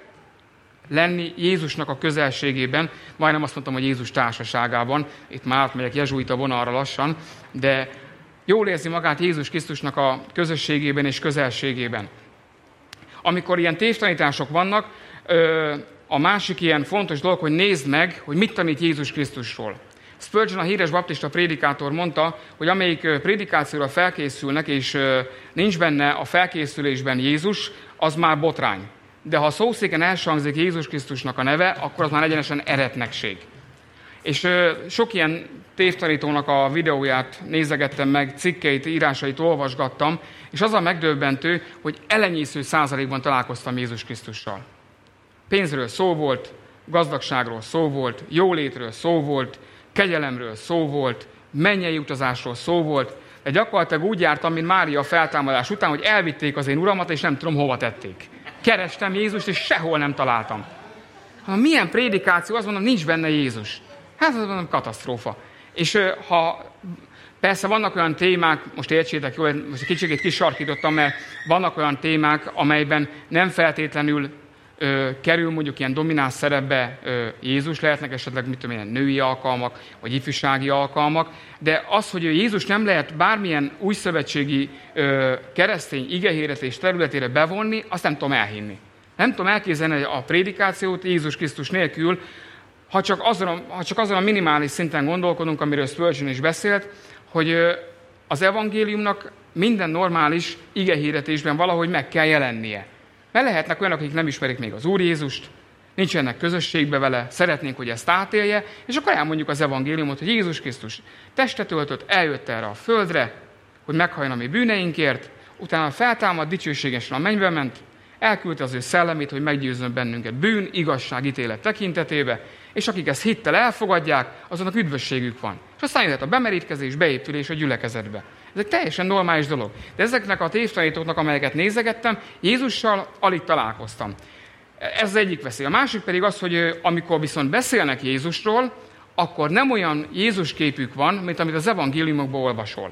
lenni Jézusnak a közelségében, majdnem azt mondtam, hogy Jézus társaságában, itt már átmegyek jezsuita vonalra lassan, de jól érzi magát Jézus Krisztusnak a közösségében és közelségében. Amikor ilyen tévtanítások vannak, a másik ilyen fontos dolog, hogy nézd meg, hogy mit tanít Jézus Krisztusról. Spurgeon, a híres baptista prédikátor mondta, hogy amelyik prédikációra felkészülnek, és nincs benne a felkészülésben Jézus, az már botrány. De ha szószéken elsangzik Jézus Krisztusnak a neve, akkor az már egyenesen eretnekség. És ö, sok ilyen tévtanítónak a videóját nézegettem meg, cikkeit, írásait olvasgattam, és az a megdöbbentő, hogy elenyésző százalékban találkoztam Jézus Krisztussal. Pénzről szó volt, gazdagságról szó volt, jólétről szó volt, kegyelemről szó volt, mennyei utazásról szó volt, de gyakorlatilag úgy jártam, mint Mária a feltámadás után, hogy elvitték az én uramat, és nem tudom, hova tették. Kerestem Jézust, és sehol nem találtam. Ha milyen prédikáció, azt mondom, nincs benne Jézus. Hát az mondom, katasztrófa. És ha persze vannak olyan témák, most értsétek jól, most kicsit kisarkítottam, mert vannak olyan témák, amelyben nem feltétlenül ö, kerül mondjuk ilyen domináns szerepbe ö, Jézus, lehetnek esetleg mit tudom, ilyen női alkalmak, vagy ifjúsági alkalmak, de az, hogy Jézus nem lehet bármilyen újszövetségi ö, keresztény igehirdetés területére bevonni, azt nem tudom elhinni. Nem tudom elképzelni a prédikációt Jézus Krisztus nélkül, ha csak, azon, ha csak azon a minimális szinten gondolkodunk, amiről Spurgeon is beszélt, hogy az evangéliumnak minden normális igehirdetésben valahogy meg kell jelennie. Mert lehetnek olyanok, akik nem ismerik még az Úr Jézust, nincsenek közösségbe vele, szeretnénk, hogy ezt átélje, és akkor elmondjuk az evangéliumot, hogy Jézus Krisztus testet öltött, eljött erre a földre, hogy meghalljon a mi bűneinkért, utána feltámad, dicsőségesen a mennybe ment, elküldte az ő szellemét, hogy meggyőzzön bennünket bűn, igazság, ítélet tekintetébe, és akik ezt hittel elfogadják, azonnak üdvösségük van. És aztán jöhet a bemerítkezés, beépülés a gyülekezetbe. Ez egy teljesen normális dolog. De ezeknek a tévtanítóknak, amelyeket nézegettem, Jézussal alig találkoztam. Ez az egyik veszély. A másik pedig az, hogy amikor viszont beszélnek Jézusról, akkor nem olyan Jézus képük van, mint amit az evangéliumokban olvasol.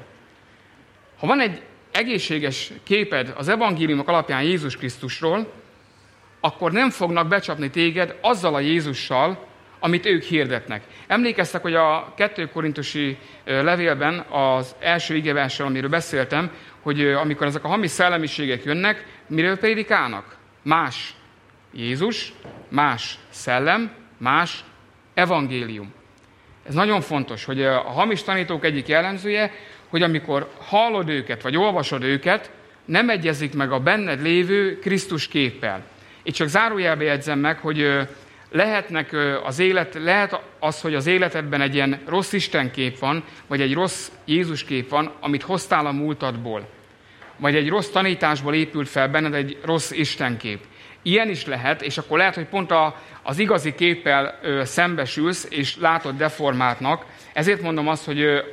Ha van egy egészséges képed az evangéliumok alapján Jézus Krisztusról, akkor nem fognak becsapni téged azzal a Jézussal, amit ők hirdetnek. Emlékeztek, hogy a kettő korintusi levélben az első igeverssel, amiről beszéltem, hogy amikor ezek a hamis szellemiségek jönnek, miről prédikálnak? Más Jézus, más szellem, más evangélium. Ez nagyon fontos, hogy a hamis tanítók egyik jellemzője, hogy amikor hallod őket, vagy olvasod őket, nem egyezik meg a benned lévő Krisztus képpel. Itt csak zárójelbe jegyzem meg, hogy lehetnek az élet, lehet az, hogy az életedben egy ilyen rossz Istenkép van, vagy egy rossz Jézuskép van, amit hoztál a múltadból. Vagy egy rossz tanításból épült fel benned egy rossz Istenkép. Ilyen is lehet, és akkor lehet, hogy pont a, az igazi képpel ö, szembesülsz, és látod deformáltnak. Ezért mondom azt, hogy ö,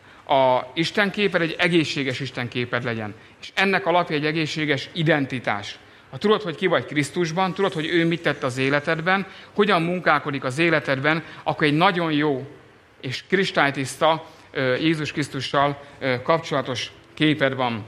a Istenképed egy egészséges Istenképed legyen. És ennek alapja egy egészséges identitás. Ha tudod, hogy ki vagy Krisztusban, tudod, hogy ő mit tett az életedben, hogyan munkálkodik az életedben, akkor egy nagyon jó és kristálytiszta ö, Jézus Krisztussal ö, kapcsolatos képed van.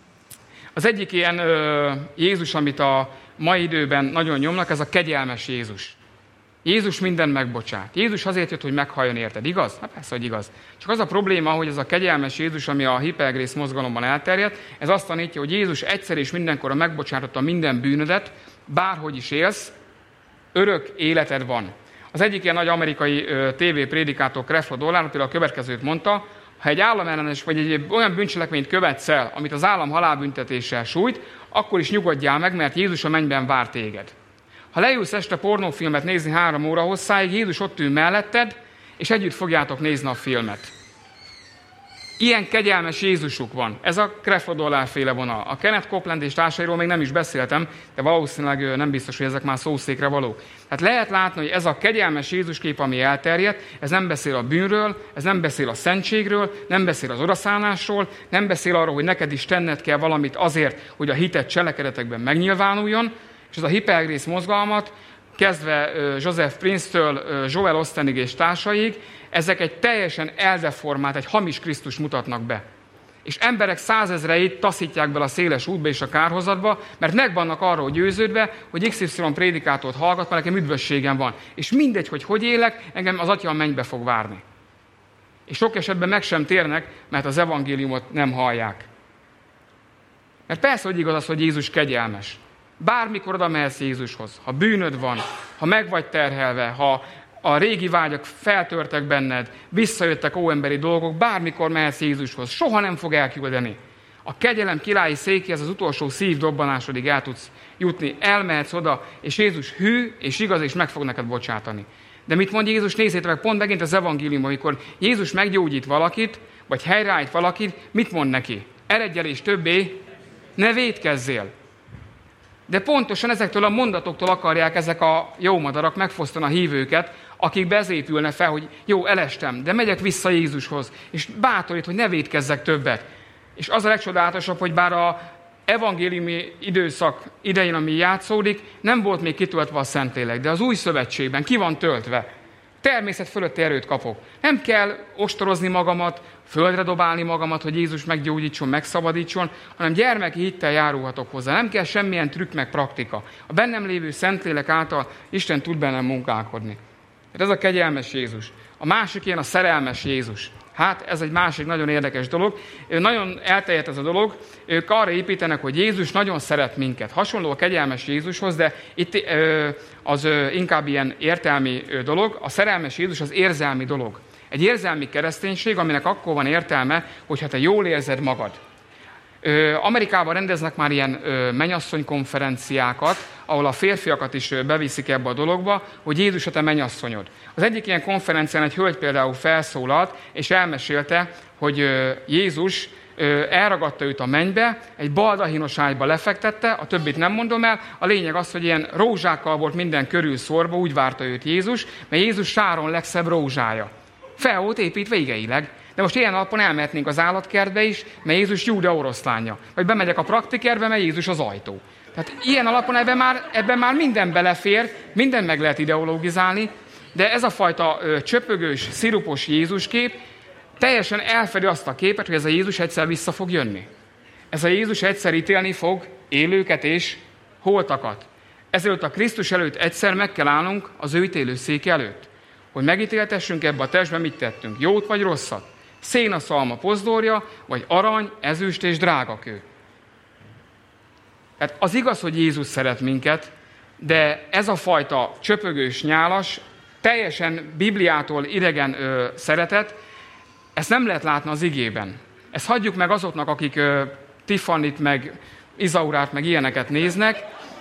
Az egyik ilyen ö, Jézus, amit a mai időben nagyon nyomnak, ez a kegyelmes Jézus. Jézus mindent megbocsát. Jézus azért jött, hogy meghalljon érted. Igaz? Hát persze, hogy igaz. Csak az a probléma, hogy ez a kegyelmes Jézus, ami a hipergrész mozgalomban elterjedt, ez azt tanítja, hogy Jézus egyszer és mindenkorra megbocsátotta minden bűnödet, bárhogy is élsz, örök életed van. Az egyik ilyen nagy amerikai tévéprédikátor Creflo Dollar például a következőt mondta: ha egy államellenes vagy egy olyan bűncselekményt követsz el, amit az állam halálbüntetéssel sújt, akkor is nyugodjál meg, mert Jézus a mennyben vár téged. Ha leülsz este pornófilmet nézni három óra hosszáig, Jézus ott ül melletted, és együtt fogjátok nézni a filmet. Ilyen kegyelmes Jézusuk van. Ez a Creflo Dollar féle vonal. A Kenneth Copeland és társairól még nem is beszéltem, de valószínűleg nem biztos, hogy ezek már szószékre valók. Tehát lehet látni, hogy ez a kegyelmes Jézuskép, ami elterjedt, ez nem beszél a bűnről, ez nem beszél a szentségről, nem beszél az odaszánásról, nem beszél arról, hogy neked is tenned kell valamit azért, hogy a hited cselekedetekben megnyilvánuljon, és ez a hipergrész mozgalmat, kezdve Joseph Prince-től Joel Ostenig és társaig, ezek egy teljesen eldeformált, egy hamis Krisztus mutatnak be. És emberek százezreit taszítják bele a széles útba és a kárhozatba, mert meg vannak arról győződve, hogy iksz ipszilon prédikátort hallgat, mert nekem üdvösségem van. És mindegy, hogy hogy élek, engem az Atya a mennybe fog várni. És sok esetben meg sem térnek, mert az evangéliumot nem hallják. Mert persze, hogy igaz az, hogy Jézus kegyelmes. Bármikor oda mehetsz Jézushoz, ha bűnöd van, ha meg vagy terhelve, ha a régi vágyak feltörtek benned, visszajöttek óemberi dolgok, bármikor mehetsz Jézushoz, soha nem fog elküldeni. A kegyelem királyi székéhez az utolsó szívdobbanásodig el tudsz jutni, elmehetsz oda, és Jézus hű és igaz, és meg fog neked bocsátani. De mit mond Jézus? Nézzétek meg pont megint az evangélium, amikor Jézus meggyógyít valakit, vagy helyreállít valakit, mit mond neki? Eredj el és többé, ne vétkezzél. De pontosan ezektől a mondatoktól akarják ezek a jó madarak megfosztani a hívőket, akik bezépülne fel, hogy jó, elestem, de megyek vissza Jézushoz, és bátorít, hogy ne vétkezzek többet. És az a legcsodálatosabb, hogy bár a evangéliumi időszak idején, ami játszódik, nem volt még kitöltve a Szentlélek, de az új szövetségben ki van töltve. Természet fölötti erőt kapok. Nem kell ostorozni magamat, földre dobálni magamat, hogy Jézus meggyógyítson, megszabadítson, hanem gyermeki hittel járulhatok hozzá. Nem kell semmilyen trükk meg praktika. A bennem lévő Szentlélek által Isten tud bennem munkálkodni. Ez a kegyelmes Jézus. A másik ilyen a szerelmes Jézus. Hát ez egy másik nagyon érdekes dolog. Nagyon elterjedt ez a dolog. Ők arra építenek, hogy Jézus nagyon szeret minket. Hasonló a kegyelmes Jézushoz, de itt az inkább ilyen értelmi dolog. A szerelmes Jézus az érzelmi dolog. Egy érzelmi kereszténység, aminek akkor van értelme, hogyha te jól érzed magad. Amerikában rendeznek már ilyen mennyasszony konferenciákat, ahol a férfiakat is beviszik ebbe a dologba, hogy Jézus a te mennyasszonyod. Az egyik ilyen konferencián egy hölgy például felszólalt, és elmesélte, hogy Jézus elragadta őt a mennybe, egy baldahinos ágyba lefektette, a többit nem mondom el, a lényeg az, hogy ilyen rózsákkal volt minden körül szórva, úgy várta őt Jézus, mert Jézus Sáron legszebb rózsája. Fel volt építve igeileg. De most ilyen alapon elmehetnénk az állatkertbe is, mert Jézus Júda oroszlánja. Vagy bemegyek a praktikerbe, mert Jézus az ajtó. Tehát ilyen alapon ebben már, ebben már minden belefér, minden meg lehet ideologizálni, de ez a fajta ö, csöpögős, szirupos Jézuskép teljesen elfedi azt a képet, hogy ez a Jézus egyszer vissza fog jönni. Ez a Jézus egyszer ítélni fog élőket és holtakat. Ezért a Krisztus előtt egyszer meg kell állnunk az ő ítélőszék előtt, hogy megítéltessünk ebbe a testben, mit tettünk, jót vagy rosszat. Szénaszalma pozdorja, vagy arany, ezüst és drágakő. Tehát az igaz, hogy Jézus szeret minket, de ez a fajta csöpögős, nyálas, teljesen Bibliától idegen ö, szeretet, ezt nem lehet látni az igében. Ezt hagyjuk meg azoknak, akik ö, Tiffanyt, meg Izaurát, meg ilyeneket néznek,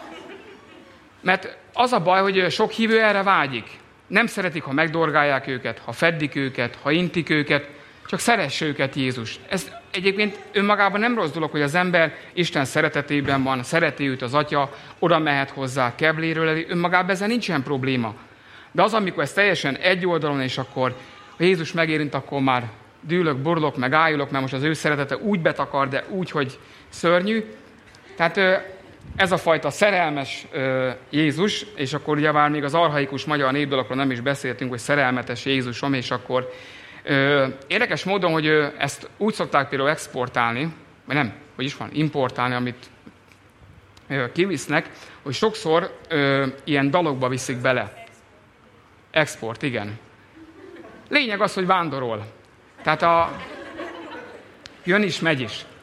mert az a baj, hogy sok hívő erre vágyik. Nem szeretik, ha megdorgálják őket, ha feddik őket, ha intik őket, csak szeresse őket Jézus. Ez egyébként önmagában nem rossz dolog, hogy az ember Isten szeretetében van, szereti őt az Atya, oda mehet hozzá, kebléről elé, önmagában ezzel nincsen probléma. De az, amikor ez teljesen egy oldalon, és akkor ha Jézus megérint, akkor már dűlök, borlok, meg ájulok, mert most az ő szeretete úgy betakar, de úgy, hogy szörnyű. Tehát ez a fajta szerelmes Jézus, és akkor ugye már még az archaikus magyar népdalokról nem is beszéltünk, hogy szerelmetes Jézusom, és akkor Ö, érdekes módon, hogy ö, ezt úgy szokták például exportálni, vagy nem, hogy is van, importálni, amit ö, kivisznek, hogy sokszor ö, ilyen dalokba viszik bele. Export, igen. Lényeg az, hogy vándorol. Tehát a jön is, megy is.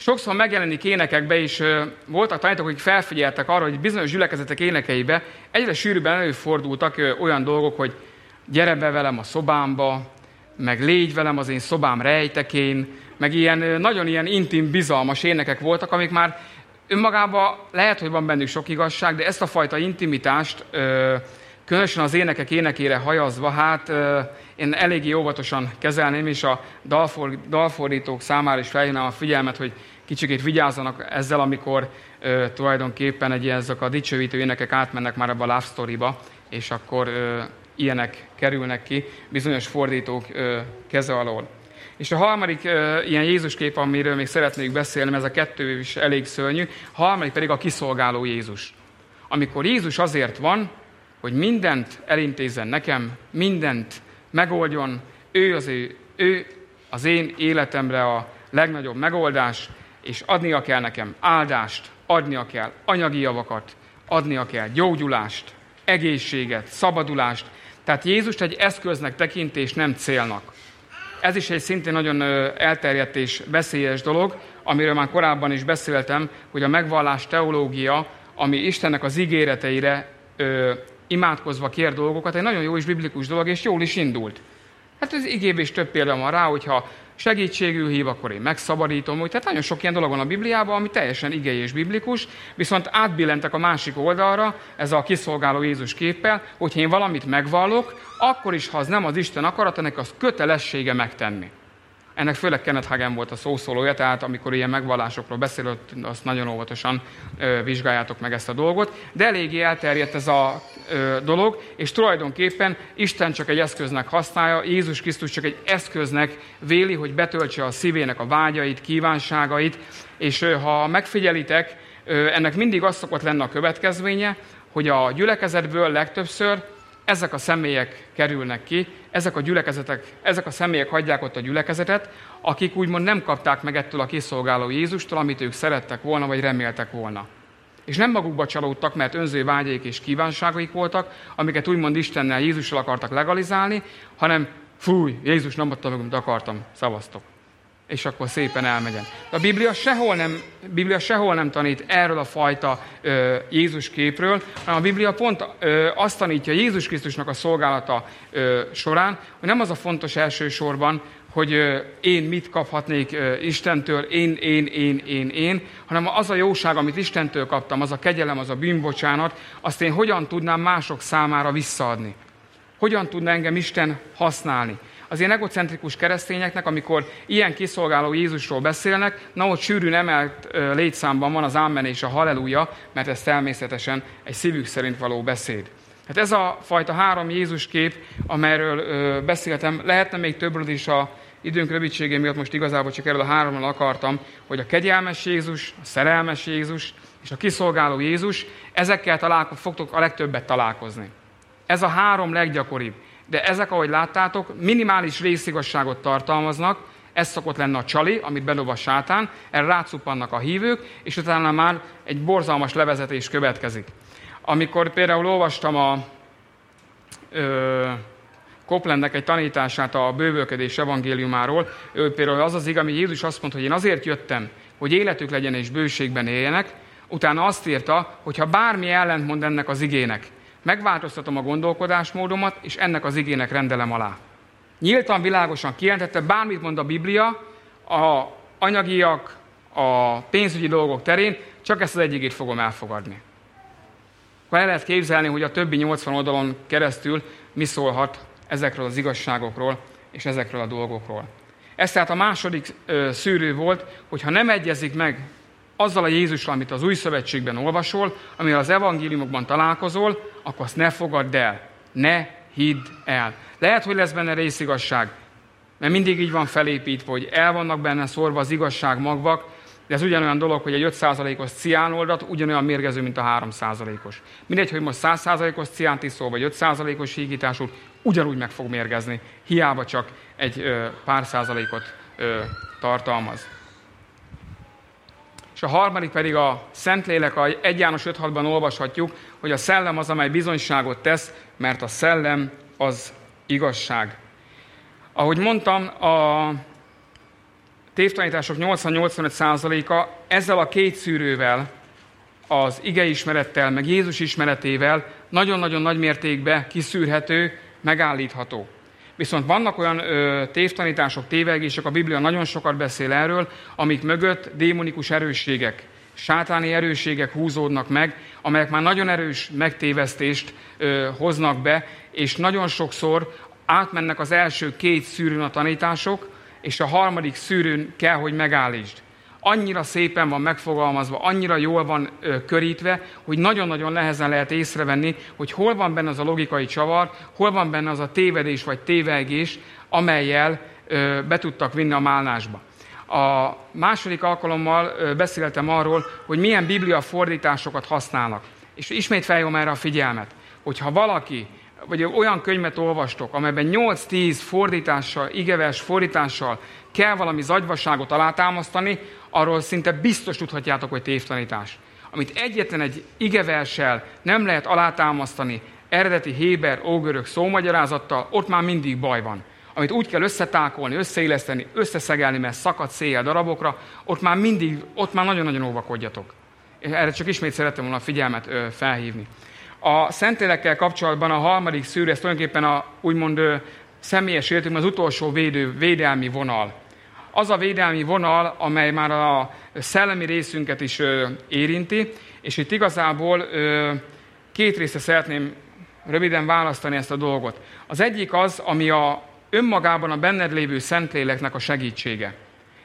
sokszor megjelenik énekekbe, és voltak tanítók, akik felfigyeltek arra, hogy bizonyos gyülekezetek énekeibe egyre sűrűbben előfordultak olyan dolgok, hogy gyere be velem a szobámba, meg légy velem az én szobám rejtekén, meg ilyen nagyon ilyen intim, bizalmas énekek voltak, amik már önmagában lehet, hogy van bennük sok igazság, de ezt a fajta intimitást, különösen az énekek énekére hajazva, hát én eléggé óvatosan kezelném, és a dalfor, dalfordítók számára is felhívnám a figyelmet, hogy kicsikét vigyázzanak ezzel, amikor ö, tulajdonképpen egy ezek a dicsőítő énekek átmennek már ebbe a love story-ba, és akkor ö, ilyenek kerülnek ki bizonyos fordítók ö, keze alól. És a harmadik ö, ilyen Jézus kép, amiről még szeretnék beszélni, ez a kettő is elég szörnyű, a harmadik pedig a kiszolgáló Jézus. Amikor Jézus azért van, hogy mindent elintézzen nekem, mindent megoldjon, ő az, ő, ő az én életemre a legnagyobb megoldás, és adnia kell nekem áldást, adnia kell anyagi javakat, adnia kell gyógyulást, egészséget, szabadulást. Tehát Jézust egy eszköznek tekint, és nem célnak. Ez is egy szintén nagyon elterjedt és veszélyes dolog, amiről már korábban is beszéltem, hogy a megvallás teológia, ami Istennek az ígéreteire ö, imádkozva kér dolgokat, egy nagyon jó és biblikus dolog, és jól is indult. Hát az igében is több példa van rá, hogyha segítségül hív, akkor én megszabadítom. Úgy. Tehát nagyon sok ilyen dolog van a Bibliában, ami teljesen igei és biblikus, viszont átbillentek a másik oldalra, ez a kiszolgáló Jézus képpel, hogyha én valamit megvallok, akkor is, ha az nem az Isten akarata, ennek az kötelessége megtenni. Ennek főleg Kenneth Hagin volt a szószólója, tehát amikor ilyen megvallásokról beszél, azt nagyon óvatosan ö, vizsgáljátok meg ezt a dolgot, de eléggé elterjedt ez a ö, dolog, és tulajdonképpen Isten csak egy eszköznek használja, Jézus Krisztus csak egy eszköznek véli, hogy betöltse a szívének a vágyait, kívánságait, és ö, ha megfigyelitek, ö, ennek mindig az szokott lenne a következménye, hogy a gyülekezetből legtöbbször ezek a személyek kerülnek ki, ezek a gyülekezetek, ezek a személyek hagyják ott a gyülekezetet, akik úgymond nem kapták meg ettől a kiszolgáló Jézustól, amit ők szerettek volna, vagy reméltek volna. És nem magukba csalódtak, mert önző vágyaik és kívánságaik voltak, amiket úgymond Istennel, Jézussal akartak legalizálni, hanem fúj, Jézus nem adta meg, amit akartam, szavaztok. És akkor szépen elmegyen. De a Biblia sehol nem, Biblia sehol nem tanít erről a fajta ö, Jézus képről, hanem a Biblia pont ö, azt tanítja Jézus Krisztusnak a szolgálata ö, során, hogy nem az a fontos elsősorban, hogy ö, én mit kaphatnék ö, Istentől, én, én, én, én, én, hanem az a jóság, amit Istentől kaptam, az a kegyelem, az a bűnbocsánat, azt én hogyan tudnám mások számára visszaadni. Hogyan tudna engem Isten használni. Az ilyen egocentrikus keresztényeknek, amikor ilyen kiszolgáló Jézusról beszélnek, na ott sűrűn emelt létszámban van az ámen és a halleluja, mert ez természetesen egy szívük szerint való beszéd. Hát ez a fajta három Jézus kép, amelyről ö, beszéltem, lehetne még többről is a időnk rövidsége miatt, most igazából csak erről a háromról akartam, hogy a kegyelmes Jézus, a szerelmes Jézus és a kiszolgáló Jézus, ezekkel találko- fogtok a legtöbbet találkozni. Ez a három leggyakoribb. De ezek, ahogy láttátok, minimális részigazságot tartalmaznak, ez szokott lenne a csali, amit bedob a sátán, erre rácuppannak a hívők, és utána már egy borzalmas levezetés következik. Amikor például olvastam a ö, Copelandnek egy tanítását a bővölködés evangéliumáról, ő például az az ig, ami Jézus azt mondta, hogy én azért jöttem, hogy életük legyen és bőségben éljenek, utána azt írta, hogy ha bármi ellentmond ennek az igének, megváltoztatom a gondolkodásmódomat, és ennek az igének rendelem alá. Nyíltan, világosan kijelentette, bármit mond a Biblia, a anyagiak, a pénzügyi dolgok terén, csak ezt az egyigét fogom elfogadni. Akkor el lehet képzelni, hogy a többi nyolcvan oldalon keresztül mi szólhat ezekről az igazságokról és ezekről a dolgokról. Ez tehát a második ö, szűrő volt, hogy ha nem egyezik meg azzal a Jézussal, amit az Új Szövetségben olvasol, amivel az evangéliumokban találkozol, akkor azt ne fogadd el, ne hidd el. Lehet, hogy lesz benne részigazság, mert mindig így van felépítve, hogy el vannak benne szórva az igazság magvak, de ez ugyanolyan dolog, hogy egy öt százalékos ciánoldat ugyanolyan mérgező, mint a három százalékos. Mindegy, hogy most száz százalékos ciánt iszol, vagy öt százalékos hígítású, ugyanúgy meg fog mérgezni, hiába csak egy ö, pár százalékot ö, tartalmaz. És a harmadik pedig a Szentlélek, a egy János öt hatban olvashatjuk, hogy a szellem az, amely bizonyságot tesz, mert a szellem az igazság. Ahogy mondtam, a tévtanítások nyolcvan-nyolcvanöt százaléka ezzel a két szűrővel, az igeismerettel, meg Jézus ismeretével nagyon-nagyon nagy mértékben kiszűrhető, megállítható. Viszont vannak olyan ö, tévtanítások, tévegések, a Biblia nagyon sokat beszél erről, amik mögött démonikus erősségek, sátáni erősségek húzódnak meg, amelyek már nagyon erős megtévesztést ö, hoznak be, és nagyon sokszor átmennek az első két szűrőn a tanítások, és a harmadik szűrőn kell, hogy megállítsd. Annyira szépen van megfogalmazva, annyira jól van ö, körítve, hogy nagyon-nagyon nehezen lehet észrevenni, hogy hol van benne az a logikai csavar, hol van benne az a tévedés vagy tévegés, amellyel ö, be tudtak vinni a málnásba. A második alkalommal ö, beszéltem arról, hogy milyen biblia fordításokat használnak. És ismét felhívom erre a figyelmet, hogyha valaki, vagy olyan könyvet olvastok, amelyben nyolc-tíz fordítással, igevers fordítással kell valami zagyvaságot alátámasztani, arról szinte biztos tudhatjátok, hogy tévtanítás. Amit egyetlen egy igeverssel nem lehet alátámasztani eredeti héber, ógörög szómagyarázattal, ott már mindig baj van. Amit úgy kell összetákolni, összeilleszteni, összeszegelni, mert szakadt széjjel darabokra, ott már mindig, ott már nagyon-nagyon óvakodjatok. Erre csak ismét szerettem volna a figyelmet ö, felhívni. A Szentlélekkel kapcsolatban a harmadik szűrő, ez tulajdonképpen a úgymond ö, személyes életünkben az utolsó védő, védelmi vonal. Az a védelmi vonal, amely már a szellemi részünket is ö, érinti, és itt igazából ö, két részre szeretném röviden választani ezt a dolgot. Az egyik az, ami a önmagában a benned lévő Szentléleknek a segítsége.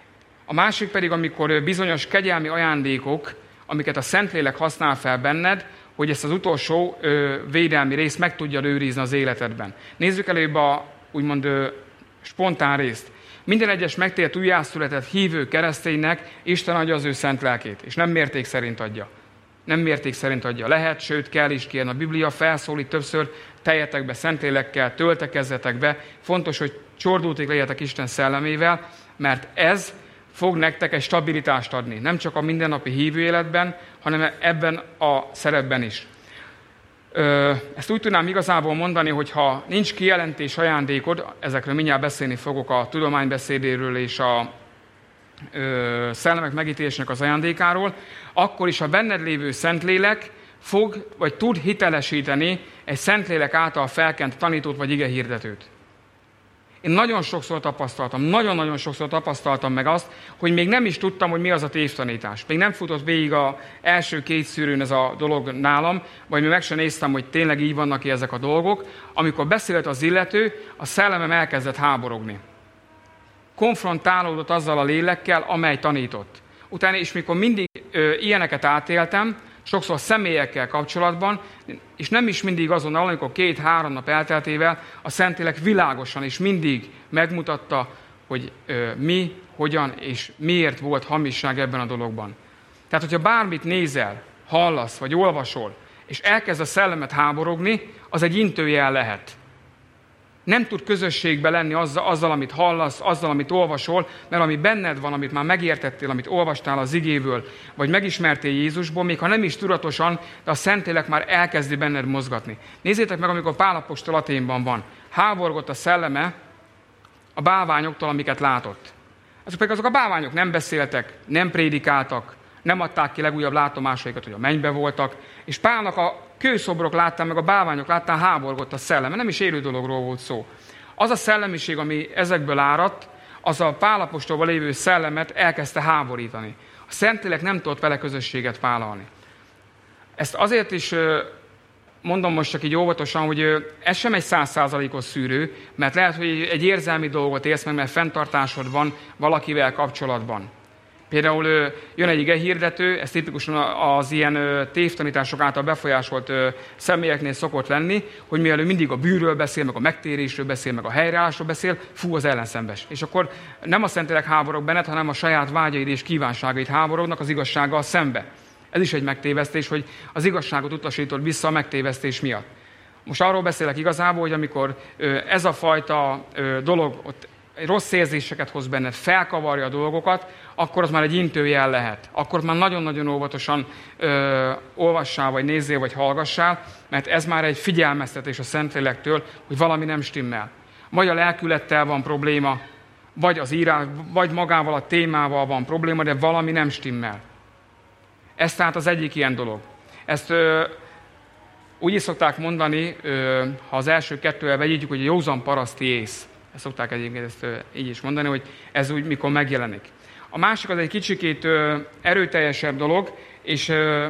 A másik pedig, amikor bizonyos kegyelmi ajándékok, amiket a Szentlélek használ fel benned, hogy ezt az utolsó ö, védelmi részt meg tudjad őrizni az életedben. Nézzük előbb a úgymond ö, spontán részt. Minden egyes megtért újjászületett hívő kereszténynek Isten adja az ő szent lelkét, és nem mérték szerint adja. Nem mérték szerint adja. Lehet, sőt kell is kérni. A Biblia felszólít többször, teljetek be Szentlélekkel, töltekezzetek be. Fontos, hogy csordultig legyetek Isten szellemével, mert ez fog nektek egy stabilitást adni. Nem csak a mindennapi hívő életben, hanem ebben a szerepben is. Ezt úgy tudnám igazából mondani, hogy ha nincs kijelentés ajándékod, ezekről mindjárt beszélni fogok a tudománybeszédéről és a ö, szellemek megítélésnek az ajándékáról, akkor is a benned lévő Szentlélek fog vagy tud hitelesíteni egy Szentlélek által felkent tanítót vagy igehirdetőt. Én nagyon sokszor tapasztaltam, nagyon-nagyon sokszor tapasztaltam meg azt, hogy még nem is tudtam, hogy mi az a tévtanítás. Még nem futott végig az első két szűrőn ez a dolog nálam, vagy még meg sem néztem, hogy tényleg így vannak ki ezek a dolgok. Amikor beszélt az illető, a szellemem elkezdett háborogni. Konfrontálódott azzal a lélekkel, amely tanított. Utána is, mikor mindig ö, ilyeneket átéltem, sokszor személyekkel kapcsolatban, és nem is mindig azonnal, amikor két-három nap elteltével a Szentlélek világosan és mindig megmutatta, hogy ö, mi, hogyan és miért volt hamisság ebben a dologban. Tehát, hogyha bármit nézel, hallasz vagy olvasol, és elkezd a szellemet háborogni, az egy intőjel lehet. Nem tud közösségbe lenni azzal, azzal, amit hallasz, azzal, amit olvasol, mert ami benned van, amit már megértettél, amit olvastál az igéből, vagy megismertél Jézusból, még ha nem is tudatosan, de a Szentlélek már elkezdi benned mozgatni. Nézzétek meg, amikor Pál apostol Athénban van. Háborgott a szelleme a bálványoktól, amiket látott. Azok pedig azok a bálványok nem beszéltek, nem prédikáltak, nem adták ki legújabb látomásaikat, hogy a mennybe voltak, és Pálnak a kőszobrok láttán, meg a bálványok láttán háborgott a szelleme, nem is élő dologról volt szó. Az a szellemiség, ami ezekből áradt, az a Pál apostolban lévő szellemet elkezdte háborítani. A Szentlélek nem tudott vele közösséget vállalni. Ezt azért is mondom most csak így óvatosan, hogy ez sem egy száz százalékos szűrő, mert lehet, hogy egy érzelmi dolgot élsz meg, mert fenntartásod van valakivel kapcsolatban. Például jön egy igehirdető, ez tipikusan az ilyen tévtanítások által befolyásolt személyeknél szokott lenni, hogy mivel ő mindig a bűnről beszél, meg a megtérésről beszél, meg a helyreállásról beszél, fú, az ellenszembes. És akkor nem a Szentlélek háborog benned, hanem a saját vágyaid és kívánságaid háborognak az igazsággal szembe. Ez is egy megtévesztés, hogy az igazságot utasítod vissza a megtévesztés miatt. Most arról beszélek igazából, hogy amikor ez a fajta dolog ott rossz érzéseket hoz benned, felkavarja a dolgokat, akkor az már egy intőjel lehet. Akkor már nagyon-nagyon óvatosan ö, olvassál, vagy nézzél, vagy hallgassál, mert ez már egy figyelmeztetés a Szentlélektől, hogy valami nem stimmel. Vagy a lelkülettel van probléma, vagy az írás, vagy magával a témával van probléma, de valami nem stimmel. Ez tehát az egyik ilyen dolog. Ezt ö, úgy is szokták mondani, ö, ha az első kettővel vegyítjük, hogy a józan paraszti ész. Ezt szokták egyébként ezt ö, így is mondani, hogy ez úgy mikor megjelenik. A másik az egy kicsikét ö, erőteljesebb dolog, és ö,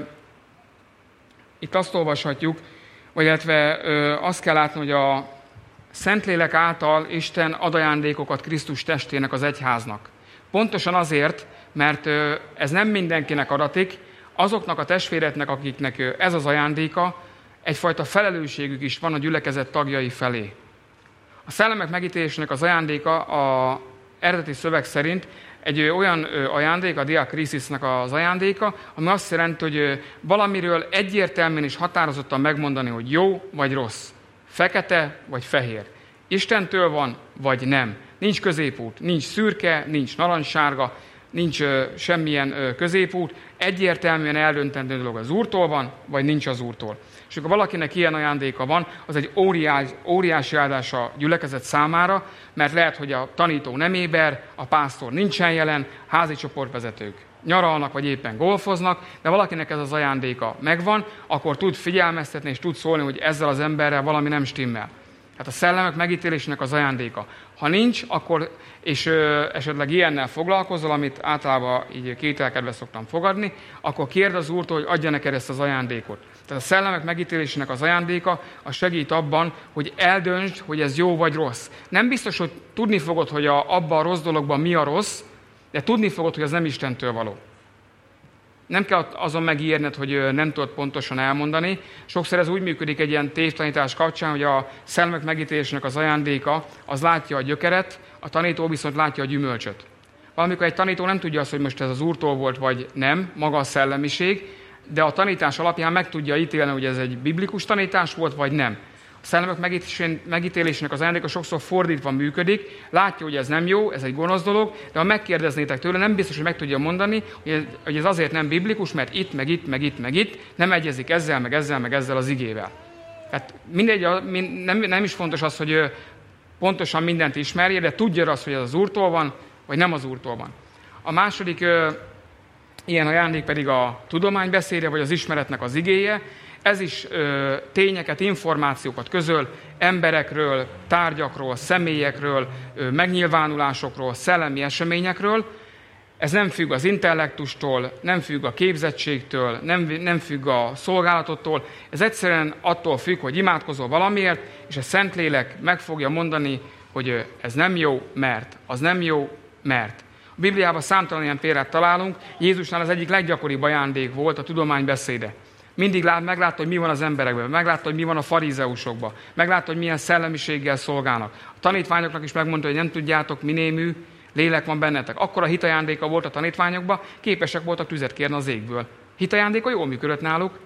itt azt olvashatjuk, vagy illetve ö, azt kell látni, hogy a Szentlélek által Isten ad ajándékokat Krisztus testének, az egyháznak. Pontosan azért, mert ö, ez nem mindenkinek adatik, azoknak a testvéreknek, akiknek ö, ez az ajándéka, egyfajta felelősségük is van a gyülekezet tagjai felé. A szellemek megítélésének az ajándéka a eredeti szöveg szerint egy ö, olyan ö, ajándék, a diakriszisnak az ajándéka, ami azt jelenti, hogy ö, valamiről egyértelműen és határozottan megmondani, hogy jó vagy rossz, fekete vagy fehér. Istentől van, vagy nem. Nincs középút, nincs szürke, nincs narancssárga, nincs ö, semmilyen ö, középút. Egyértelműen eldöntendő dolog, az Úrtól van, vagy nincs az Úrtól. És akkor valakinek ilyen ajándéka van, az egy óriás, óriási áldás a gyülekezet számára, mert lehet, hogy a tanító nem éber, a pásztor nincsen jelen, házi csoportvezetők nyaralnak, vagy éppen golfoznak, de valakinek ez az ajándéka megvan, akkor tud figyelmeztetni, és tud szólni, hogy ezzel az emberrel valami nem stimmel. Hát a szellemek megítélésének az ajándéka. Ha nincs, akkor, és ö, esetleg ilyennel foglalkozol, amit általában így kételkedve szoktam fogadni, akkor kérd az Úrtól, hogy adja neked ezt az ajándékot. Tehát a szellemek megítélésének az ajándéka az segít abban, hogy eldöntsd, hogy ez jó vagy rossz. Nem biztos, hogy tudni fogod, hogy a, abban a rossz dologban mi a rossz, de tudni fogod, hogy az nem Istentől való. Nem kell azon megírned, hogy nem tudod pontosan elmondani. Sokszor ez úgy működik egy ilyen tévtanítás kapcsán, hogy a szellemek megítélésének az ajándéka, az látja a gyökeret, a tanító viszont látja a gyümölcsöt. Valamikor egy tanító nem tudja azt, hogy most ez az Úrtól volt, vagy nem, maga a szellemiség, de a tanítás alapján meg tudja ítélni, hogy ez egy biblikus tanítás volt, vagy nem. A szellemek megítélésének az ajándéka sokszor fordítva működik, látja, hogy ez nem jó, ez egy gonosz dolog, de ha megkérdeznétek tőle, nem biztos, hogy meg tudja mondani, hogy ez azért nem biblikus, mert itt, meg itt, meg itt, meg itt nem egyezik ezzel, meg ezzel, meg ezzel az igével. Tehát mindegy, nem, nem is fontos az, hogy pontosan mindent ismerje, de tudja azt, hogy ez az Úrtól van, vagy nem az Úrtól van. A második ilyen ajándék pedig a tudománybeszéde, vagy az ismeretnek az igéje. Ez is ö, tényeket, információkat közöl emberekről, tárgyakról, személyekről, ö, megnyilvánulásokról, szellemi eseményekről. Ez nem függ az intellektustól, nem függ a képzettségtől, nem, nem függ a szolgálatottól. Ez egyszerűen attól függ, hogy imádkozol valamiért, és a Szentlélek meg fogja mondani, hogy ez nem jó, mert, az nem jó, mert. A Bibliában számtalan ilyen példát találunk. Jézusnál az egyik leggyakoribb ajándék volt a tudománybeszéde. Mindig lát, meglátta, hogy mi van az emberekben, meglátta, hogy mi van a farizeusokban, meglátta, hogy milyen szellemiséggel szolgálnak. A tanítványoknak is megmondta, hogy nem tudjátok, minémű lélek van bennetek. Akkor a hitajándéka volt a tanítványokban, képesek voltak tüzet kérni az égből. Hitajándéka jól működött náluk.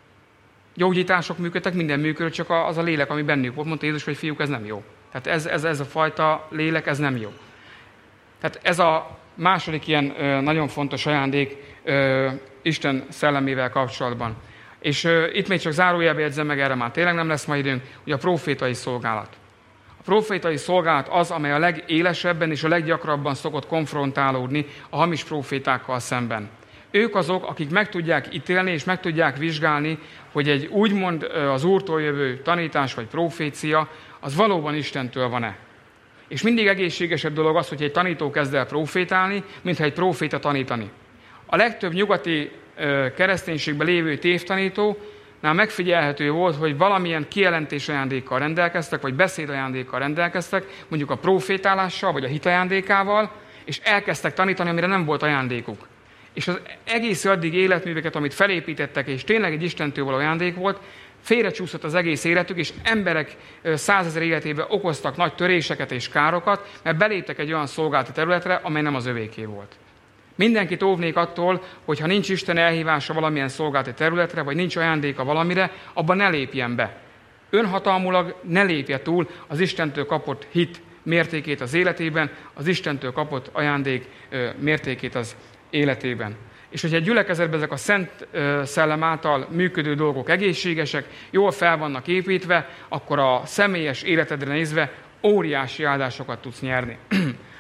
Gyógyítások működtek, minden működött, csak az a lélek, ami bennük volt. Mondta Jézus, hogy fiúk, ez nem jó. Tehát ez, ez, ez a fajta lélek, ez nem jó. Tehát ez a második ilyen ö, nagyon fontos ajándék ö, Isten szellemével kapcsolatban. És uh, itt még csak zárójelbe jegyzem meg, erre már tényleg nem lesz ma időnk, hogy a profétai szolgálat. A profétai szolgálat az, amely a legélesebben és a leggyakrabban szokott konfrontálódni a hamis profétákkal szemben. Ők azok, akik meg tudják ítélni és meg tudják vizsgálni, hogy egy úgymond az Úrtól jövő tanítás vagy profécia, az valóban Istentől van-e. És mindig egészségesebb dolog az, hogy egy tanító kezd el profétálni, mintha egy proféta tanítani. A legtöbb nyugati kereszténységben lévő tévtanítónál megfigyelhető volt, hogy valamilyen kijelentés ajándékkal rendelkeztek, vagy beszédajándékkal rendelkeztek, mondjuk a profétálással, vagy a hitajándékával, és elkezdtek tanítani, amire nem volt ajándékuk. És az egész addig életműveket, amit felépítettek, és tényleg egy Istentől való ajándék volt, félrecsúszott az egész életük, és emberek százezer életében okoztak nagy töréseket és károkat, mert beléptek egy olyan szolgálati területre, amely nem az övéké volt. Mindenkit óvnék attól, hogy ha nincs Isten elhívása valamilyen szolgálati területre, vagy nincs ajándéka valamire, abban ne lépjen be. Önhatalmulag ne lépje túl az Istentől kapott hit mértékét az életében, az Istentől kapott ajándék mértékét az életében. És hogyha egy gyülekezetben ezek a Szent Szellem által működő dolgok egészségesek, jól fel vannak építve, akkor a személyes életedre nézve óriási áldásokat tudsz nyerni.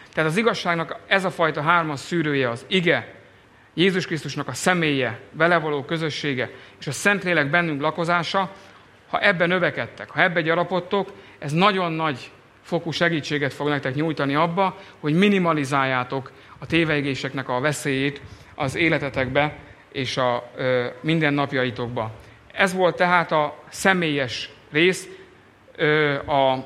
Tehát az igazságnak ez a fajta hármas szűrője, az ige, Jézus Krisztusnak a személye, vele való közössége, és a Szentlélek bennünk lakozása, ha ebben növekedtek, ha ebben gyarapodtok, ez nagyon nagy fokú segítséget fog nektek nyújtani abba, hogy minimalizáljátok a tévejgéseknek a veszélyét az életetekbe és a ö, mindennapjaitokba. Ez volt tehát a személyes rész, ö, a,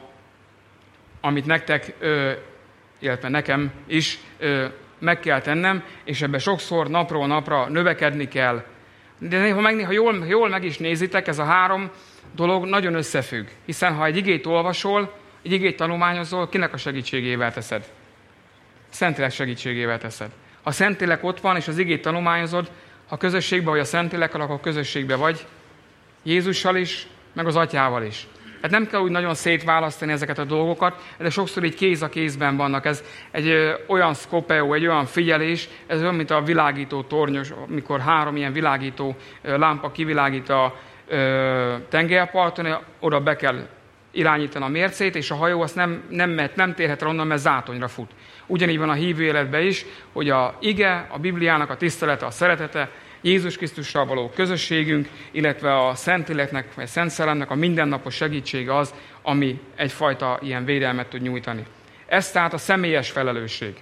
amit nektek, ö, illetve nekem is ö, meg kell tennem, és ebbe sokszor napról napra növekedni kell. De néha, meg, ha jól, jól meg is nézitek, ez a három dolog nagyon összefügg. Hiszen ha egy igét olvasol, egy igét tanulmányozol, kinek a segítségével teszed? Szentlélek segítségével teszed. Ha Szentlélek ott van, és az igét tanulmányozod, ha közösségben vagy a Szentlélekkel, akkor közösségben vagy Jézussal is, meg az Atyával is. Tehát nem kell úgy nagyon szétválasztani ezeket a dolgokat, de sokszor így kéz a kézben vannak. Ez egy ö, olyan szkopeo, egy olyan figyelés, ez olyan, mint a világító tornyos, amikor három ilyen világító ö, lámpa kivilágít a ö, tengerparton, oda be kell irányítani a mércét, és a hajó azt nem, nem, mehet, nem térhet el onnan, mert zátonyra fut. Ugyanígy van a hívő életben is, hogy a ige, a Bibliának a tisztelete, a szeretete, Jézus Krisztussal való közösségünk, illetve a Szentléleknek, vagy a Szent Szellemnek a mindennapos segítsége az, ami egyfajta ilyen védelmet tud nyújtani. Ez tehát a személyes felelősség.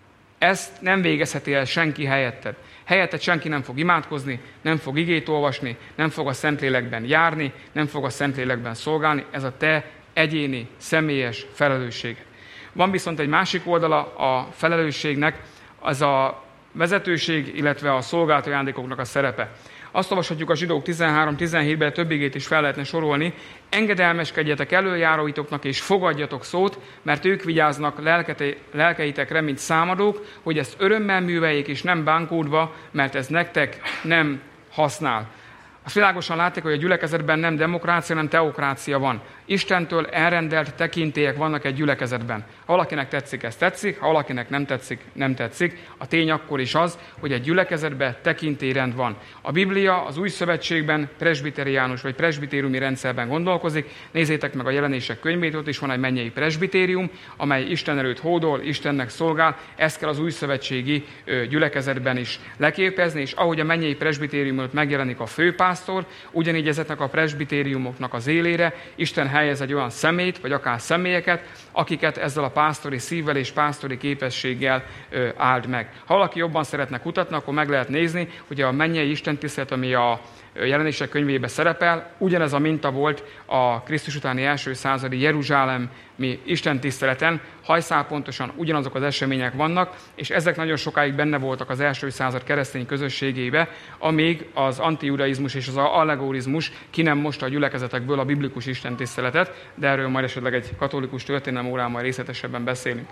Ezt nem végezheti el senki helyetted. Helyetted senki nem fog imádkozni, nem fog igét olvasni, nem fog a Szentlélekben járni, nem fog a Szentlélekben szolgálni. Ez a te egyéni, személyes felelősséged. Van viszont egy másik oldala a felelősségnek, az a vezetőség, illetve a szolgált ajándékoknak a szerepe. Azt olvashatjuk a Zsidók tizenhárom tizenhétben, több igét is fel lehetne sorolni. Engedelmeskedjetek elöljáróitoknak, és fogadjatok szót, mert ők vigyáznak lelkete, lelkeitekre, mint számadók, hogy ezt örömmel műveljék, és nem bánkódva, mert ez nektek nem használ. Azt világosan látják, hogy a gyülekezetben nem demokrácia, hanem teokrácia van. Istentől elrendelt tekintélyek vannak egy gyülekezetben. Ha valakinek tetszik, ez tetszik, ha valakinek nem tetszik, nem tetszik. A tény akkor is az, hogy egy gyülekezetben tekintélyrend van. A Biblia az Új Szövetségben presbiteriánus vagy presbitériumi rendszerben gondolkozik. Nézzétek meg a Jelenések könyvét, ott is van egy mennyei presbitérium, amely Isten előtt hódol, Istennek szolgál. Ezt kell az új szövetségi gyülekezetben is leképezni, és ahogy a mennyei presbitérium előtt megjelenik a főpásztor, ugyanígy ezeknek a presbitériumoknak az élére Isten helyez egy olyan szemét, vagy akár személyeket, akiket ezzel a pásztori szívvel és pásztori képességgel ö, áld meg. Ha valaki jobban szeretne kutatni, akkor meg lehet nézni, hogy a mennyei istentisztelet, ami a Jelenések könyvében szerepel, ugyanez a minta volt a Krisztus utáni első századi jeruzsálemi istentiszteleten, hajszál pontosan ugyanazok az események vannak, és ezek nagyon sokáig benne voltak az első század keresztény közösségébe, amíg az antijudaizmus és az allegorizmus ki nem mosta a gyülekezetekből a biblikus istentiszteletet, de erről majd esetleg egy katolikus történelem órán majd részletesebben beszélünk.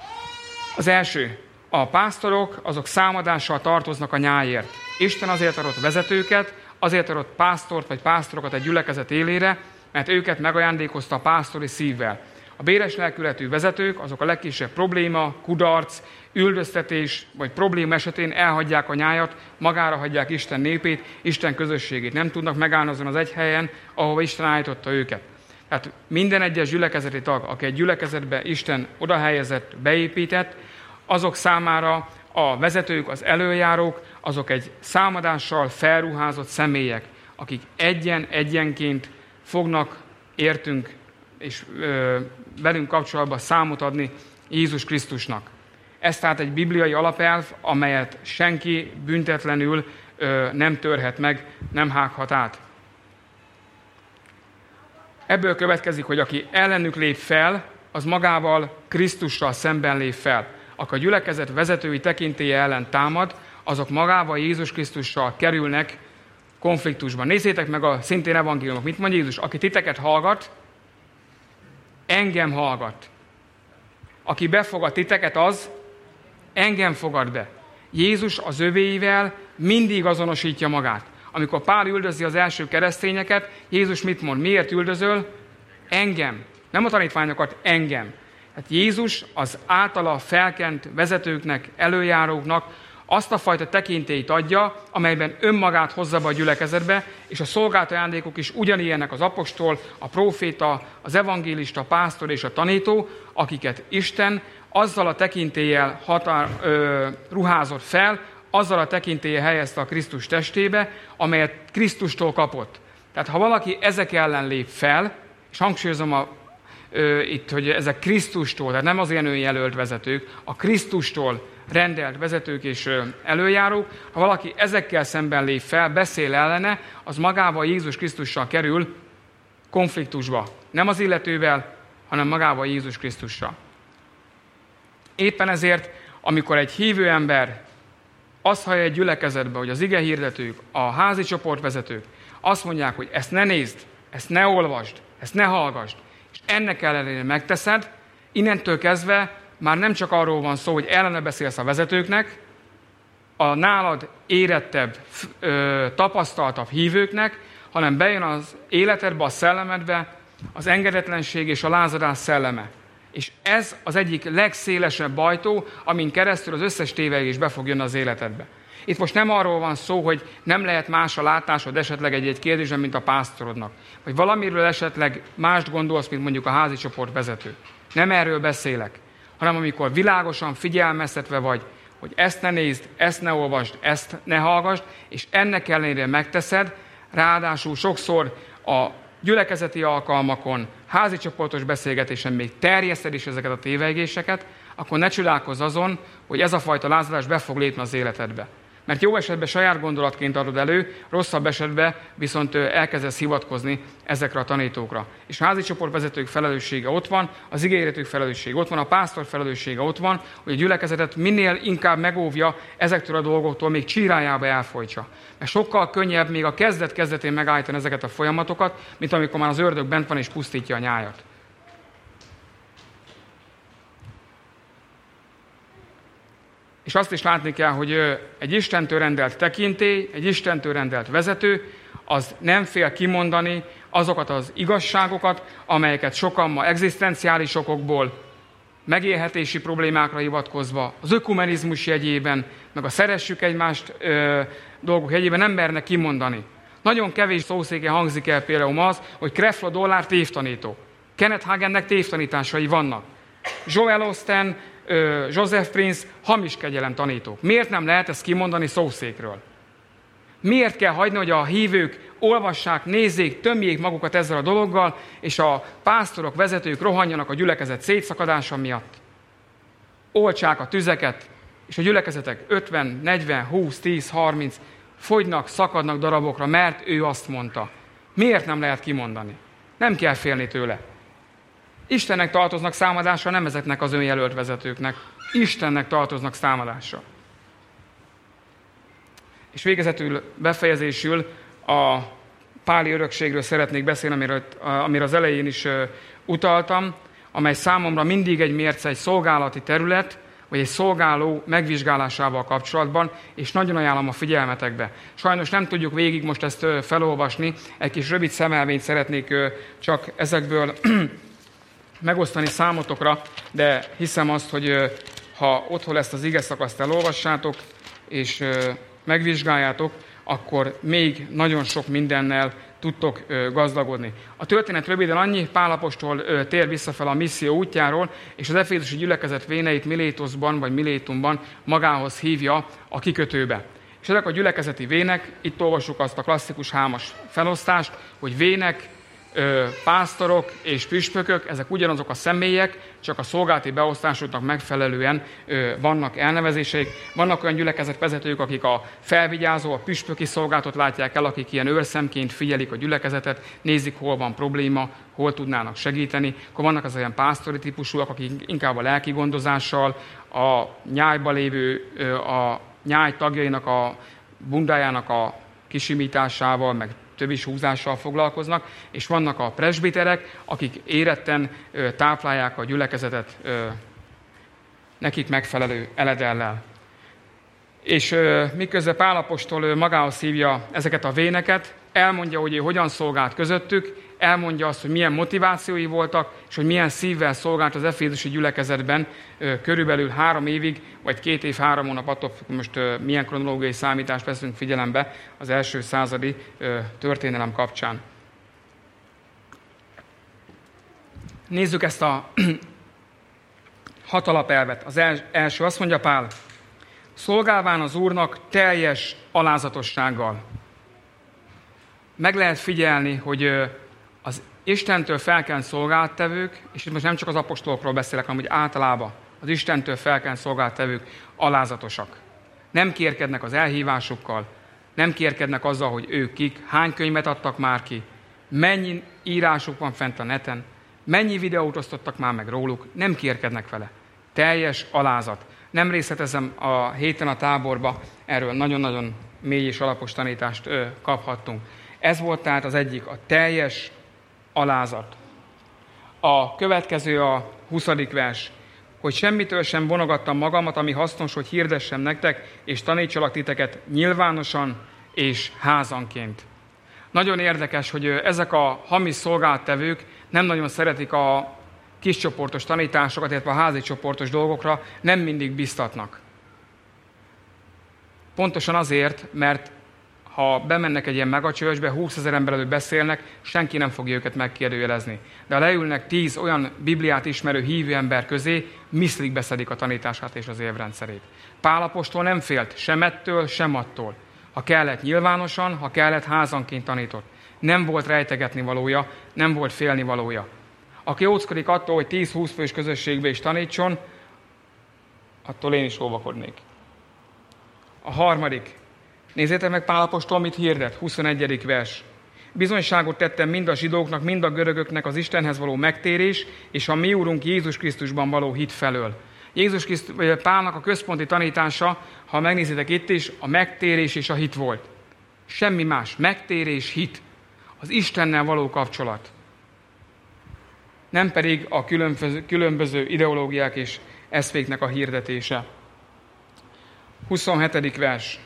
Az első, a pásztorok, azok számadással tartoznak a nyájért. Isten azért adott vezetőket, azért adott pásztort vagy pásztorokat egy gyülekezet élére, mert őket megajándékozta a pásztori szívvel. A béres lelkületű vezetők, azok a legkisebb probléma, kudarc, üldöztetés vagy probléma esetén elhagyják a nyájat, magára hagyják Isten népét, Isten közösségét. Nem tudnak megállni azon az egy helyen, ahova Isten állította őket. Tehát minden egyes gyülekezeti tag, aki egy gyülekezetbe Isten odahelyezett, beépített, azok számára a vezetők, az elöljárók, azok egy számadással felruházott személyek, akik egyen-egyenként fognak értünk és ö, velünk kapcsolatban számot adni Jézus Krisztusnak. Ez tehát egy bibliai alapelv, amelyet senki büntetlenül ö, nem törhet meg, nem hághat át. Ebből következik, hogy aki ellenük lép fel, az magával Krisztussal szemben lép fel. Aki a gyülekezet vezetői tekintélye ellen támad, azok magával Jézus Krisztussal kerülnek konfliktusban. Nézzétek meg a szintén evangéliumok. Mit mond Jézus? Aki titeket hallgat, engem hallgat. Aki befogad titeket, az engem fogad be. Jézus az övéivel mindig azonosítja magát. Amikor Pál üldözi az első keresztényeket, Jézus mit mond? Miért üldözöl? Engem. Nem a tanítványokat, engem. Tehát Jézus az általa felkent vezetőknek, előjáróknak azt a fajta tekintélyt adja, amelyben önmagát hozza be a gyülekezetbe, és a szolgált ajándékok is ugyanilyenek az apostol, a próféta, az evangélista, a pásztor és a tanító, akiket Isten azzal a tekintéllyel határ, ö, ruházott fel, azzal a tekintéllyel helyezte a Krisztus testébe, amelyet Krisztustól kapott. Tehát ha valaki ezek ellen lép fel, és hangsúlyozom a, ö, itt, hogy ezek Krisztustól, tehát nem az ilyen önjelölt vezetők, a Krisztustól rendelt vezetők és ö, előjárók, ha valaki ezekkel szemben lép fel, beszél ellene, az magával Jézus Krisztussal kerül konfliktusba. Nem az illetővel, hanem magával Jézus Krisztussal. Éppen ezért, amikor egy hívő ember azt hallja egy gyülekezetbe, hogy az igehirdetők, a házi csoportvezetők azt mondják, hogy ezt ne nézd, ezt ne olvasd, ezt ne hallgassd, és ennek ellenére megteszed, innentől kezdve már nem csak arról van szó, hogy ellene beszélsz a vezetőknek, a nálad érettebb, tapasztaltabb hívőknek, hanem bejön az életedbe, a szellemedbe az engedetlenség és a lázadás szelleme. És ez az egyik legszélesebb ajtó, amin keresztül az összes tévegés be fog jönni az életedbe. Itt most nem arról van szó, hogy nem lehet más a látásod esetleg egy-egy kérdésben, mint a pásztorodnak. Vagy valamiről esetleg mást gondolsz, mint mondjuk a házi csoport vezető. Nem erről beszélek, hanem amikor világosan figyelmeztetve vagy, hogy ezt ne nézd, ezt ne olvasd, ezt ne hallgasd, és ennek ellenére megteszed, ráadásul sokszor a gyülekezeti alkalmakon, házi csoportos beszélgetésen még terjeszted is ezeket a tévegéseket, akkor ne csodálkozz azon, hogy ez a fajta lázadás be fog lépni az életedbe. Mert jó esetben saját gondolatként adod elő, rosszabb esetben viszont elkezdesz hivatkozni ezekre a tanítókra. És a házi csoportvezetők felelőssége ott van, az igéhirdetők felelőssége ott van, a pásztor felelőssége ott van, hogy a gyülekezetet minél inkább megóvja ezektől a dolgoktól, még csírájába elfolytsa. Mert sokkal könnyebb még a kezdet-kezdetén megállítani ezeket a folyamatokat, mint amikor már az ördög bent van és pusztítja a nyájat. És azt is látni kell, hogy egy Istentől rendelt tekintély, egy Istentől rendelt vezető, az nem fél kimondani azokat az igazságokat, amelyeket sokan ma egzisztenciális okokból, megélhetési problémákra hivatkozva, az ökumenizmus jegyében, meg a szeressük egymást ö, dolgok jegyében nem mernek kimondani. Nagyon kevés szószéken hangzik el például az, hogy Creflo Dollar tévtanító. Kenneth Hagennek tévtanításai vannak. Joel Osteen, Joseph Prince hamis kegyelem tanítók. Miért nem lehet ezt kimondani szószékről? Miért kell hagyni, hogy a hívők olvassák, nézzék, tömjék magukat ezzel a dologgal, és a pásztorok, vezetők rohanjanak a gyülekezet szétszakadása miatt? Oltsák a tüzeket, és a gyülekezetek ötven, negyven, húsz, tíz, harminc fogynak, szakadnak darabokra, mert ő azt mondta. Miért nem lehet kimondani? Nem kell félni tőle. Istennek tartoznak számadásra, nem ezeknek az önjelölt vezetőknek. Istennek tartoznak számadásra. És végezetül, befejezésül a páli örökségről szeretnék beszélni, amire, amire az elején is uh, utaltam, amely számomra mindig egy mérce, egy szolgálati terület, vagy egy szolgáló megvizsgálásával kapcsolatban, és nagyon ajánlom a figyelmetekbe. Sajnos nem tudjuk végig most ezt uh, felolvasni, egy kis rövid szemelvényt szeretnék uh, csak ezekből megosztani számotokra, de hiszem azt, hogy ha otthon ezt az ige szakaszt elolvassátok, és megvizsgáljátok, akkor még nagyon sok mindennel tudtok gazdagodni. A történet röviden annyi: Pál apostol tér visszafel a misszió útjáról, és az efézusi gyülekezet véneit Milétoszban vagy Milétumban magához hívja a kikötőbe. És ezek a gyülekezeti vének, itt olvassuk azt a klasszikus hármas felosztást, hogy vének, pásztorok és püspökök, ezek ugyanazok a személyek, csak a szolgálati beosztásoknak megfelelően vannak elnevezéseik. Vannak olyan gyülekezetvezetők, akik a felvigyázó, a püspöki szolgálatot látják el, akik ilyen őrszemként figyelik a gyülekezetet, nézik, hol van probléma, hol tudnának segíteni. Akkor vannak az olyan pásztori típusúak, akik inkább a lelki gondozással, a nyájba lévő, a nyáj tagjainak a bundájának a kisimításával, meg több is húzással foglalkoznak, és vannak a presbiterek, akik éretten ö, táplálják a gyülekezetet ö, nekik megfelelő eledellel. És ö, miközben Pál apostol ö, magához hívja ezeket a véneket, elmondja, hogy ő hogyan szolgált közöttük, elmondja azt, hogy milyen motivációi voltak, és hogy milyen szívvel szolgált az efézusi gyülekezetben ö, körülbelül három évig, vagy két év, három hónap, attól most ö, milyen kronológiai számítást veszünk figyelembe az első századi ö, történelem kapcsán. Nézzük ezt a hat alapelvet. Az első, azt mondja Pál, szolgálván az Úrnak teljes alázatossággal. Meg lehet figyelni, hogy az Istentől felkent szolgálattevők, és itt most nem csak az apostolokról beszélek, hanem hogy általában az Istentől felkent szolgálattevők alázatosak. Nem kérkednek az elhívásukkal, nem kérkednek azzal, hogy ők kik, hány könyvet adtak már ki, mennyi írásuk van fent a neten, mennyi videót osztottak már meg róluk, nem kérkednek vele. Teljes alázat. Nem részletezem a héten a táborba, erről nagyon-nagyon mély és alapos tanítást ö, kaphattunk. Ez volt tehát az egyik, a teljes alázat. A következő a huszadik vers, hogy semmitől sem vonogattam magamat, ami hasznos, hogy hirdessem nektek, és tanítsalak titeket nyilvánosan és házanként. Nagyon érdekes, hogy ezek a hamis szolgálattevők nem nagyon szeretik a kiscsoportos tanításokat, illetve a házi csoportos dolgokra, nem mindig biztatnak. Pontosan azért, mert ha bemennek egy ilyen megacsősbe, húszezer ember előtt beszélnek, senki nem fogja őket megkérdőjelezni. De ha leülnek tíz olyan Bibliát ismerő hívő ember közé, miszlik beszedik a tanítását és az évrendszerét. Pál apostol nem félt sem ettől, sem attól. Ha kellett nyilvánosan, ha kellett házanként tanított. Nem volt rejtegetni valója, nem volt félni valója. Aki óckodik attól, hogy tíz-húsz fős közösségbe is tanítson, attól én is óvakodnék. A harmadik. Nézzétek meg Pál apostol, mit hirdet, huszonegyedik vers. Bizonyságot tettem mind a zsidóknak, mind a görögöknek az Istenhez való megtérés, és a mi Úrunk Jézus Krisztusban való hit felől. Jézus Krisztus, vagy Pálnak a központi tanítása, ha megnézitek itt is, a megtérés és a hit volt. Semmi más. Megtérés, hit. Az Istennel való kapcsolat. Nem pedig a különböző, különböző ideológiák és eszméknek a hirdetése. huszonhetedik vers.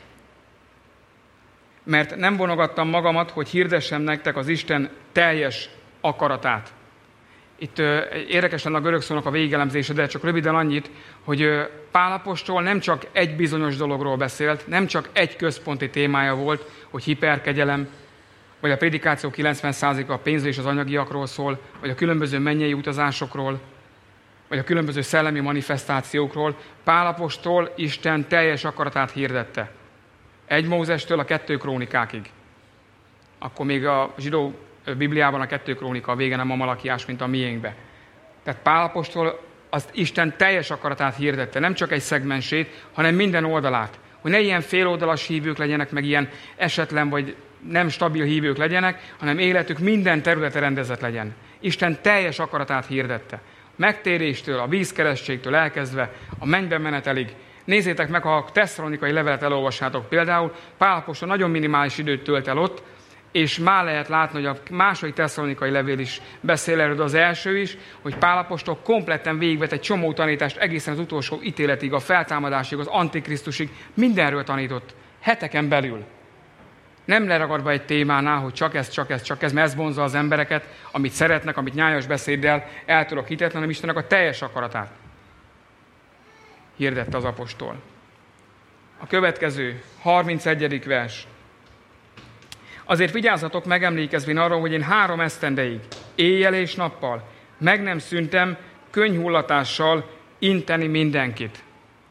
Mert nem vonogattam magamat, hogy hirdessem nektek az Isten teljes akaratát. Itt ö, érdekes lenne a görög szónak a végelemzése, de csak röviden annyit, hogy ö, Pál apostol nem csak egy bizonyos dologról beszélt, nem csak egy központi témája volt, hogy hiperkegyelem, vagy a prédikáció kilencven százaléka a pénzről és az anyagiakról szól, vagy a különböző mennyei utazásokról, vagy a különböző szellemi manifestációkról. Pál apostol Isten teljes akaratát hirdette. Egy Mózestől a kettő krónikákig. Akkor még a zsidó Bibliában a kettő krónika a vége nem a Malakiás, mint a miénkbe. Tehát Pál apostol az Isten teljes akaratát hirdette, nem csak egy szegmensét, hanem minden oldalát. Hogy ne ilyen féloldalas hívők legyenek, meg ilyen esetlen vagy nem stabil hívők legyenek, hanem életük minden területe rendezett legyen. Isten teljes akaratát hirdette. Megtéréstől, a vízkeresztségtől elkezdve, a mennybe menetelig. Nézzétek meg, ha a tesszalonikai levelet elolvassátok például, Pál apostol nagyon minimális időt tölt el ott, és már lehet látni, hogy a második tesszalonikai levél is beszél erről, de az első is, hogy Pál apostol kompletten végigvett egy csomó tanítást egészen az utolsó ítéletig, a feltámadásig, az antikrisztusig, mindenről tanított, heteken belül. Nem leragadva egy témánál, hogy csak ez, csak ez, csak ez, mert ez vonzza az embereket, amit szeretnek, amit nyájas beszéddel el tudok hitetni, hanem Istennek a teljes akaratát hirdette az apostol. A következő, harmincegyedik vers. Azért vigyázzatok megemlékezvén arról, hogy én három esztendeig, éjjel és nappal meg nem szűntem könnyhullatással inteni mindenkit.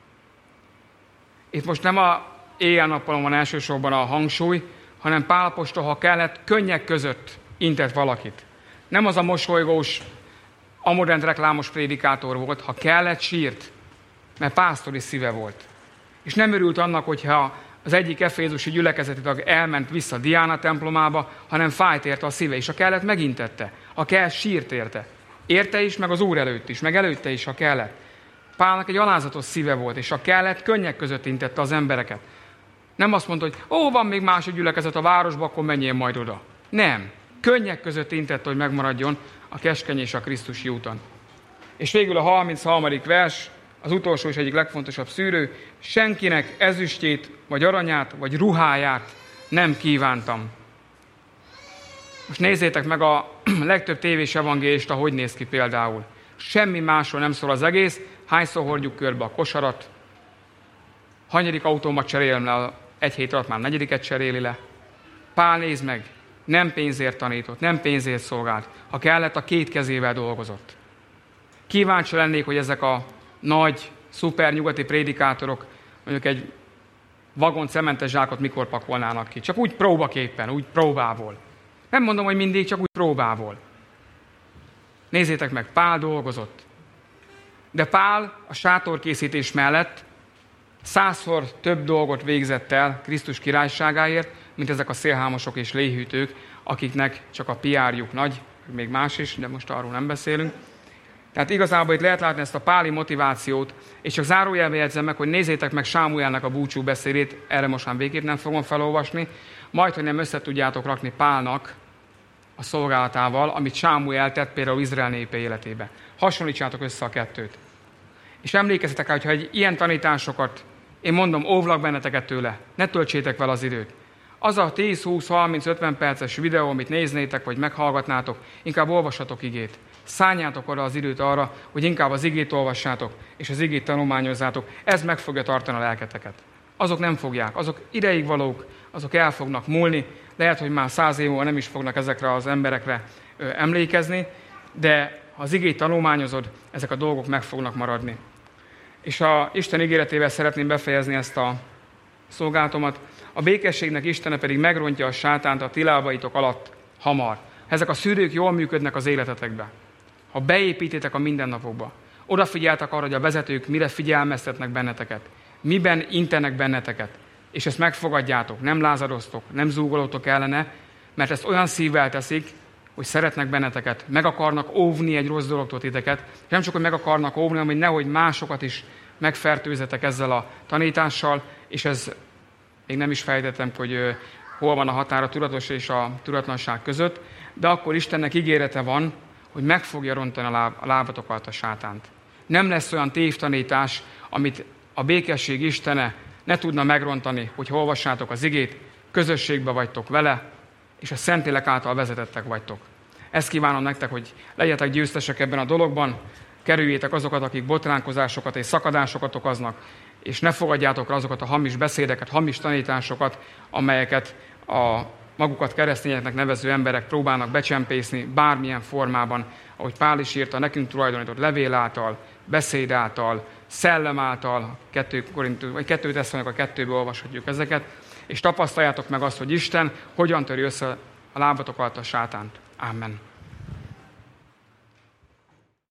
Itt most nem a éjjel-nappalon van elsősorban a hangsúly, hanem Pál apostol, ha kellett, könnyek között intett valakit. Nem az a mosolygós, amodrend reklámos prédikátor volt, ha kellett, sírt, mert pásztori szíve volt. És nem örült annak, hogyha az egyik efézusi gyülekezeti tag elment vissza Diana templomába, hanem fájt érte a szíve, és ha kellett, megintette. Ha kell, sírt érte. Érte is, meg az Úr előtt is, meg előtte is, ha kellett. Pálnak egy alázatos szíve volt, és ha kellett, könnyek között intette az embereket. Nem azt mondta, hogy ó, van még másik gyülekezet a városban, akkor menjél majd oda. Nem. Könnyek között intette, hogy megmaradjon a keskeny és a krisztusi úton. És végül a harmincharmadik vers, az utolsó és egyik legfontosabb szűrő, senkinek ezüstjét, vagy aranyát, vagy ruháját nem kívántam. Most nézzétek meg a legtöbb tévés evangélista, hogy néz ki például. Semmi másról nem szól az egész, hányszor hordjuk körbe a kosarat, hanyadik autómat cserélem le, egy hét alatt már negyediket cseréli le. Pál, nézd meg, nem pénzért tanított, nem pénzért szolgált, ha kellett, a két kezével dolgozott. Kíváncsi lennék, hogy ezek a nagy, szuper nyugati prédikátorok mondjuk egy vagon cementes zsákot mikor pakolnának ki. Csak úgy próbaképpen, úgy próbából. Nem mondom, hogy mindig, csak úgy próbából. Nézzétek meg, Pál dolgozott. De Pál a sátorkészítés mellett százszor több dolgot végzett el Krisztus királyságáért, mint ezek a szélhámosok és léhűtők, akiknek csak a piárjuk nagy, még más is, de most arról nem beszélünk. Tehát igazából itt lehet látni ezt a páli motivációt, és csak zárójelbe jegyzem meg, hogy nézzétek meg Sámuelnek a búcsú beszédét, erre most már végképp nem fogom felolvasni, majd, hogy nem össze tudjátok rakni Pálnak a szolgálatával, amit Sámuel tett például Izrael népe életébe. Hasonlítsátok össze a kettőt. És emlékezzetek el, hogyha egy ilyen tanításokat, én mondom, óvlak benneteket tőle, ne töltsétek vele az időt. Az a tíz, húsz, harminc, ötven perces videó, amit néznétek, vagy meghallgatnátok, inkább olvassatok igét. Szálljátok oda az időt arra, hogy inkább az igét olvassátok, és az igét tanulmányozzátok. Ez meg fogja tartani a lelketeket. Azok nem fogják, azok ideig valók, azok el fognak múlni, lehet, hogy már száz év múlva nem is fognak ezekre az emberekre ö, emlékezni, de ha az igét tanulmányozod, ezek a dolgok meg fognak maradni. És a Isten ígéretével szeretném befejezni ezt a szolgálatomat. A békességnek Istene pedig megrontja a sátánt a ti lábaitok alatt hamar. Ezek a szűrők jól működnek az életetekbe. Ha beépítitek a mindennapokba, odafigyeltek arra, hogy a vezetők mire figyelmeztetnek benneteket, miben intenek benneteket, és ezt megfogadjátok, nem lázadoztok, nem zúgolótok ellene, mert ezt olyan szívvel teszik, hogy szeretnek benneteket, meg akarnak óvni egy rossz dologtól titeket, és nem csak, hogy meg akarnak óvni, hanem hogy nehogy másokat is megfertőzetek ezzel a tanítással, és ez még nem is fejtettem, hogy hol van a határ a tudatos és a tudatlanság között, de akkor Istennek ígérete van, hogy meg fogja rontani a, láb, a lábatokat a sátánt. Nem lesz olyan tévtanítás, amit a békesség Istene ne tudna megrontani, hogy olvassátok az igét, közösségbe vagytok vele, és a Szentlélek által vezetettek vagytok. Ezt kívánom nektek, hogy legyetek győztesek ebben a dologban, kerüljétek azokat, akik botránkozásokat és szakadásokat okoznak, és ne fogadjátok rá azokat a hamis beszédeket, hamis tanításokat, amelyeket a magukat keresztényeknek nevező emberek próbálnak becsempészni bármilyen formában, ahogy Pál is írta, nekünk tulajdonított levél által, beszéd által, szellem által, kettő Korintus, vagy kettő Tesszalonika kettőből olvashatjuk ezeket, és tapasztaljátok meg azt, hogy Isten hogyan töri össze a lábatok alatt a sátánt. Amen.